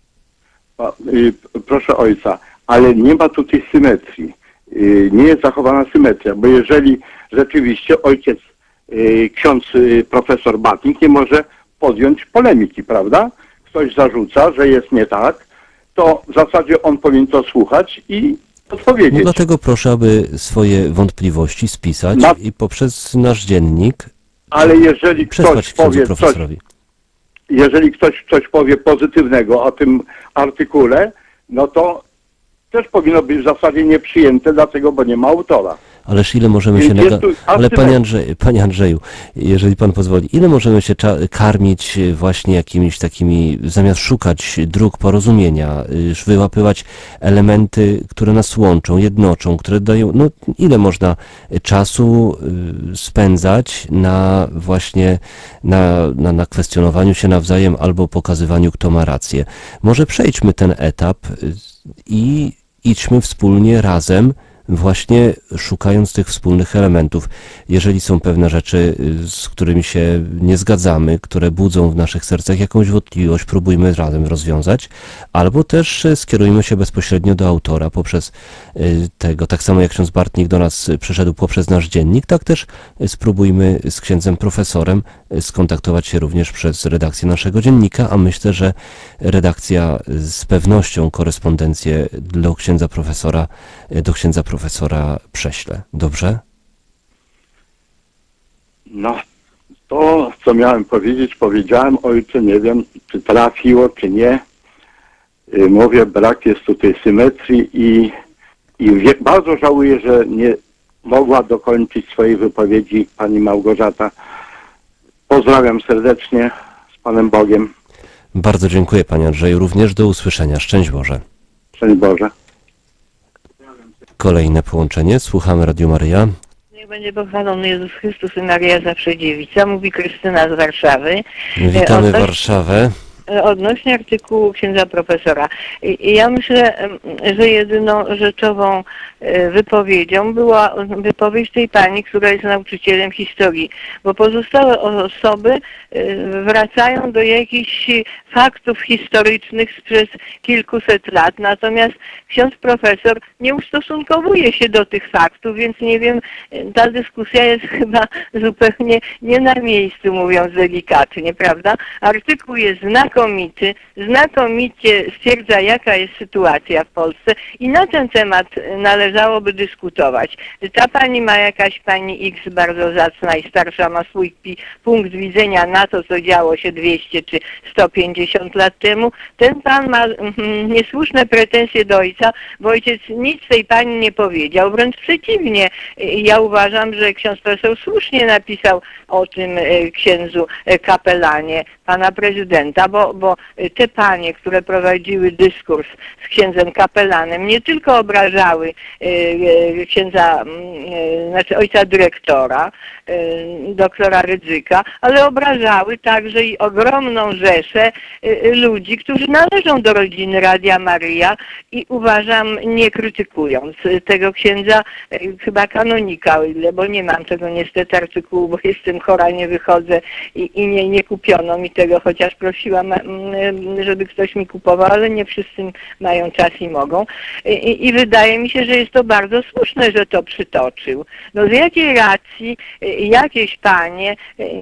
A, y, Proszę ojca, ale nie ma tutaj symetrii. Y, Nie jest zachowana symetria, bo jeżeli rzeczywiście ojciec, y, ksiądz y, profesor Batnik nie może podjąć polemiki, prawda? Ktoś zarzuca, że jest nie tak, to w zasadzie on powinien to słuchać i No odpowiedzieć. dlatego proszę, aby swoje wątpliwości spisać Na- i poprzez nasz dziennik Ale jeżeli przesłać ktoś księdzu powie coś, profesorowi. jeżeli ktoś coś powie pozytywnego o tym artykule, no to też powinno być w zasadzie nieprzyjęte, dlatego, bo nie ma autora. Ależ ile możemy Więc się jest naga... tu Ale asymetria. panie, Andrzej, panie Andrzeju, jeżeli pan pozwoli, ile możemy się cza- karmić y, właśnie jakimiś takimi, zamiast szukać dróg porozumienia, y, wyłapywać elementy, które nas łączą, jednoczą, które dają, no ile można y, czasu y, spędzać na właśnie, na, na, na kwestionowaniu się nawzajem albo pokazywaniu, kto ma rację. Może przejdźmy ten etap y, i idźmy wspólnie, razem, właśnie szukając tych wspólnych elementów. Jeżeli są pewne rzeczy, y, z którymi się nie zgadzamy, które budzą w naszych sercach jakąś wątpliwość, próbujmy razem rozwiązać, albo też y, skierujmy się bezpośrednio do autora poprzez y, tego, tak samo jak ksiądz Bartnik do nas y, przyszedł poprzez nasz dziennik, tak też y, spróbujmy z księdzem profesorem y, skontaktować się również przez redakcję naszego dziennika, a myślę, że redakcja y, z pewnością korespondencję do księdza profesora, y, do księdza profesora prześlę. Dobrze? No, to co miałem powiedzieć, powiedziałem, ojcze, nie wiem, czy trafiło, czy nie. Y, Mówię, brak jest tutaj symetrii i, i wie, bardzo żałuję, że nie mogła dokończyć swojej wypowiedzi pani Małgorzata. Pozdrawiam serdecznie, z Panem Bogiem. Bardzo dziękuję panie Andrzeju. Również do usłyszenia. Szczęść Boże. Szczęść Boże. Kolejne połączenie. Słuchamy Radio Maryja. Niech będzie pochwalony Jezus Chrystus i Maryja zawsze dziewica. Mówi Krystyna z Warszawy. Witamy Odnoś- Warszawę. Odnośnie artykułu księdza profesora. I i ja myślę, em, że jedyną rzeczową e, wypowiedzią była wypowiedź tej pani, która jest nauczycielem historii, bo pozostałe osoby e, wracają do jakichś faktów historycznych sprzed kilkuset lat, natomiast ksiądz profesor nie ustosunkowuje się do tych faktów, więc nie wiem, ta dyskusja jest chyba zupełnie nie na miejscu, mówiąc delikatnie, prawda? Artykuł jest znakomity, znakomicie stwierdza, jaka jest sytuacja w Polsce i na ten temat należałoby dyskutować. Ta pani ma jakaś, pani X bardzo zacna i starsza, ma swój pi- punkt widzenia na to, co działo się dwieście czy sto pięćdziesiąt lat temu. Ten pan ma mm, niesłuszne pretensje do ojca, bo ojciec nic tej pani nie powiedział, wręcz przeciwnie. Ja uważam, że ksiądz profesor słusznie napisał o tym e, księdzu e, kapelanie pana prezydenta, bo, bo te panie, które prowadziły dyskurs z księdzem kapelanem, nie tylko obrażały e, e, księdza, e, znaczy ojca dyrektora, e, doktora Rydzyka, ale obrażały także i ogromną rzeszę e, ludzi, którzy należą do rodziny Radia Maryja i uważam, nie krytykując tego księdza, e, chyba kanonika, o ile, bo nie mam tego niestety artykułu, bo jestem chora, nie wychodzę i, i nie, nie kupiono mi tego, chociaż prosiłam, mm, żeby ktoś mi kupował, ale nie wszyscy mają czas i mogą. I, i wydaje mi się, że jest to bardzo słuszne, że to przytoczył. No z jakiej racji y, jakieś panie,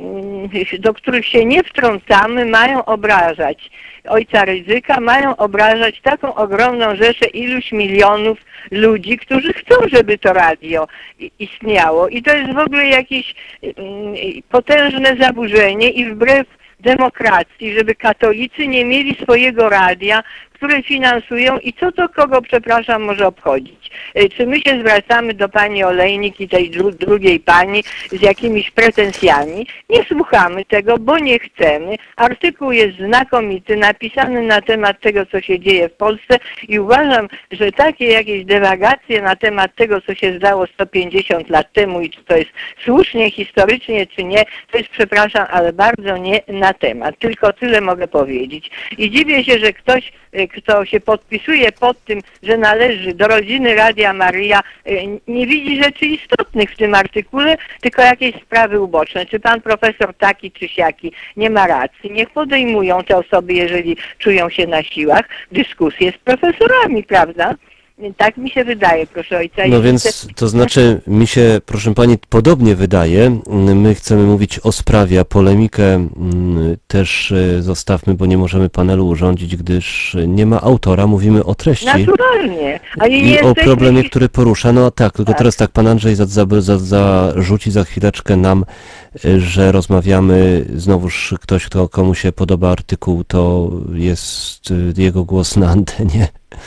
y, do których się nie wtrącamy, mają obrażać ojca Rydzyka, mają obrażać taką ogromną rzeszę iluś milionów ludzi, którzy chcą, żeby to radio i- istniało. I to jest w ogóle jakieś y, y, potężne zaburzenie i wbrew demokracji, żeby katolicy nie mieli swojego radia, które finansują i co to kogo, przepraszam, może obchodzić. Czy my się zwracamy do pani Olejnik i tej dru drugiej pani z jakimiś pretensjami? Nie słuchamy tego, bo nie chcemy. Artykuł jest znakomity, napisany na temat tego, co się dzieje w Polsce i uważam, że takie jakieś dywagacje na temat tego, co się zdało sto pięćdziesiąt lat temu i czy to jest słusznie, historycznie, czy nie, to jest, przepraszam, ale bardzo nie na temat. Tylko tyle mogę powiedzieć. I dziwię się, że ktoś, kto się podpisuje pod tym, że należy do rodziny Radia Maryja, nie widzi rzeczy istotnych w tym artykule, tylko jakieś sprawy uboczne. Czy pan profesor taki czy siaki nie ma racji? Niech podejmują te osoby, jeżeli czują się na siłach, dyskusje z profesorami, prawda? Tak mi się wydaje, proszę ojca. No I więc chcę- to znaczy, mi się, proszę pani, podobnie wydaje. My chcemy mówić o sprawie, a polemikę mm, też e, zostawmy, bo nie możemy panelu urządzić, gdyż nie ma autora, mówimy o treści Naturalnie. A nie i o jesteśmy problemie, his- który porusza. No tak, tylko teraz tak, pan Andrzej za, za, za, zarzuci za chwileczkę nam, e, że rozmawiamy, znowuż ktoś, kto komu się podoba artykuł, to jest e, jego głos na antenie.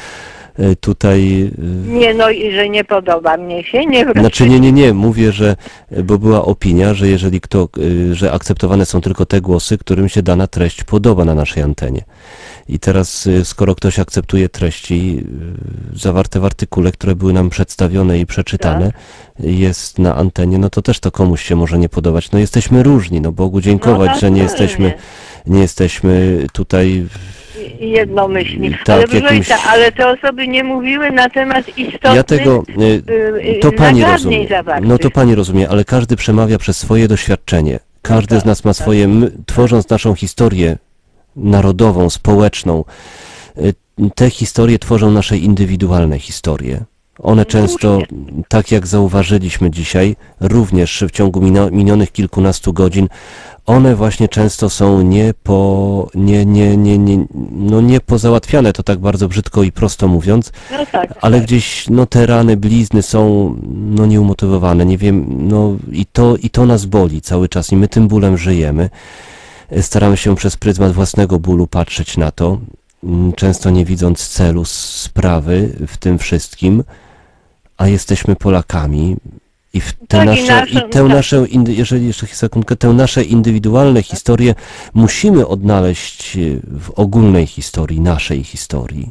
E, Tutaj e, Nie, no i że nie podoba mnie się, nie Znaczy nie, nie, nie, mówię, że, bo była opinia, że jeżeli kto, y, że akceptowane są tylko te głosy, którym się dana treść podoba na naszej antenie. I teraz, y, skoro ktoś akceptuje treści y, zawarte w artykule, które były nam przedstawione i przeczytane, jest na antenie, no to też to komuś się może nie podobać. No jesteśmy różni, no Bogu dziękować, No, że nie naturalnie. jesteśmy, nie jesteśmy tutaj I- jednomyślni. Tak, ale proszę jakimś- ojca, ale te osoby nie mówiły na temat istotnych Ja tego, y, y, to pani zagadnień rozumie, zawartych. no to pani rozumie, ale każdy przemawia przez swoje doświadczenie. Każdy z nas ma swoje, my, tworząc naszą historię narodową, społeczną, y, te historie tworzą nasze indywidualne historie. One często, tak jak zauważyliśmy dzisiaj, również w ciągu mino- minionych kilkunastu godzin, one właśnie często są nie po, nie, nie, nie, nie, no nie pozałatwiane, to tak bardzo brzydko i prosto mówiąc, No tak, ale tak. gdzieś no te rany, blizny są no nieumotywowane, nie wiem, no i to, i to nas boli cały czas i my tym bólem żyjemy. Staramy się przez pryzmat własnego bólu patrzeć na to, mm, często nie widząc celu sprawy w tym wszystkim, a jesteśmy Polakami i w te Tak, i nasze, naszą- i tę tak. naszą, indy- jeżeli jeszcze sekundkę, tę nasze indywidualne historie musimy odnaleźć w ogólnej historii, naszej historii.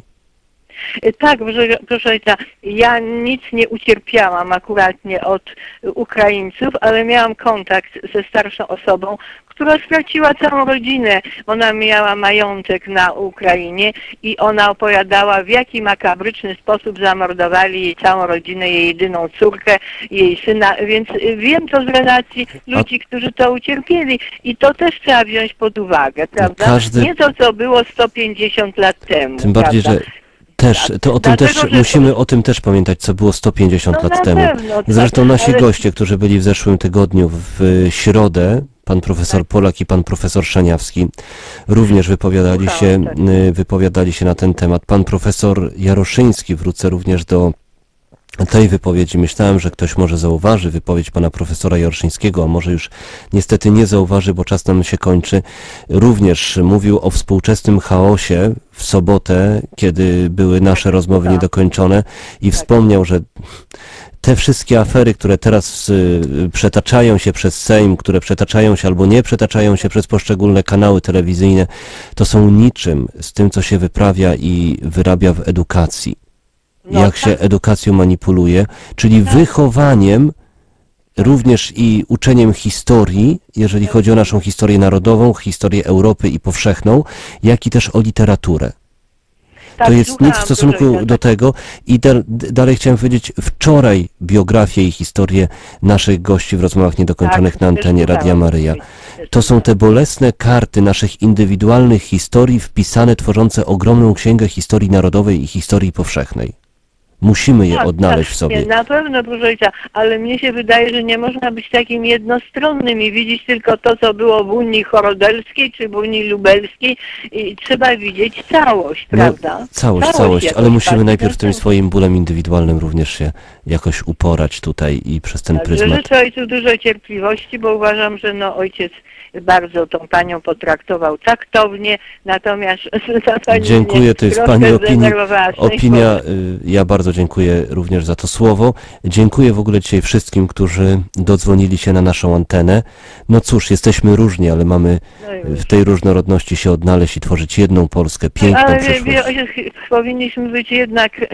Tak, proszę, proszę ojca, ja nic nie ucierpiałam akuratnie od Ukraińców, ale miałam kontakt ze starszą osobą, która straciła całą rodzinę. Ona miała majątek na Ukrainie i ona opowiadała, w jaki makabryczny sposób zamordowali jej całą rodzinę, jej jedyną córkę, jej syna, więc wiem to z relacji ludzi, którzy to ucierpieli i to też trzeba wziąć pod uwagę, prawda? każdy- Nie to, co było sto pięćdziesiąt lat temu. Tym bardziej, prawda? że też, to o tym Dlatego, też, że- musimy o tym też pamiętać, co było sto pięćdziesiąt No lat na temu. pewno, tak, Zresztą nasi ale- goście, którzy byli w zeszłym tygodniu w środę, pan profesor Polak i pan profesor Szaniawski, również wypowiadali się, Słuchałam, tak. y, wypowiadali się na ten temat. Pan profesor Jaroszyński, wrócę również do tej wypowiedzi. Myślałem, że ktoś może zauważy wypowiedź pana profesora Jaroszyńskiego, a może już niestety nie zauważy, bo czas nam się kończy. Również mówił o współczesnym chaosie w sobotę, kiedy były nasze rozmowy niedokończone i wspomniał, że te wszystkie afery, które teraz y, przetaczają się przez Sejm, które przetaczają się albo nie przetaczają się przez poszczególne kanały telewizyjne, to są niczym z tym, co się wyprawia i wyrabia w edukacji. No Jak tak. się edukacją manipuluje, czyli wychowaniem również i uczeniem historii, jeżeli chodzi o naszą historię narodową, historię Europy i powszechną, jak i też o literaturę. Tak, To jest słuchałam, nic w stosunku proszę ojca, do tego i da, d- dalej chciałem powiedzieć, wczoraj biografię i historię naszych gości w rozmowach niedokończonych Tak, na też antenie Radia słuchałam. Maryja. Też To są te bolesne karty naszych indywidualnych historii wpisane, tworzące ogromną księgę historii narodowej i historii powszechnej. Musimy je Tak, odnaleźć tak, w sobie. Nie, na pewno, proszę ojca, ale mnie się wydaje, że nie można być takim jednostronnym i widzieć tylko to, co było w Unii Chorodelskiej czy w Unii Lubelskiej. I trzeba widzieć całość, No, prawda? całość, całość, jakoś ale musimy patrzeć najpierw na tym całość. swoim bólem indywidualnym również się jakoś uporać tutaj i przez ten Także pryzmat. życzę ojcu dużo cierpliwości, bo uważam, że no ojciec bardzo tą panią potraktował taktownie, natomiast ta pani Dziękuję, mnie to jest trochę pani opinii. zdenerwowała z tej Opinia, pory. y, ja bardzo dziękuję również za to słowo. Dziękuję w ogóle dzisiaj wszystkim, którzy dodzwonili się na naszą antenę. No cóż, jesteśmy różni, ale mamy No już. w tej różnorodności się odnaleźć i tworzyć jedną Polskę, piękną Ale przyszłość. wie, wie, powinniśmy być jednak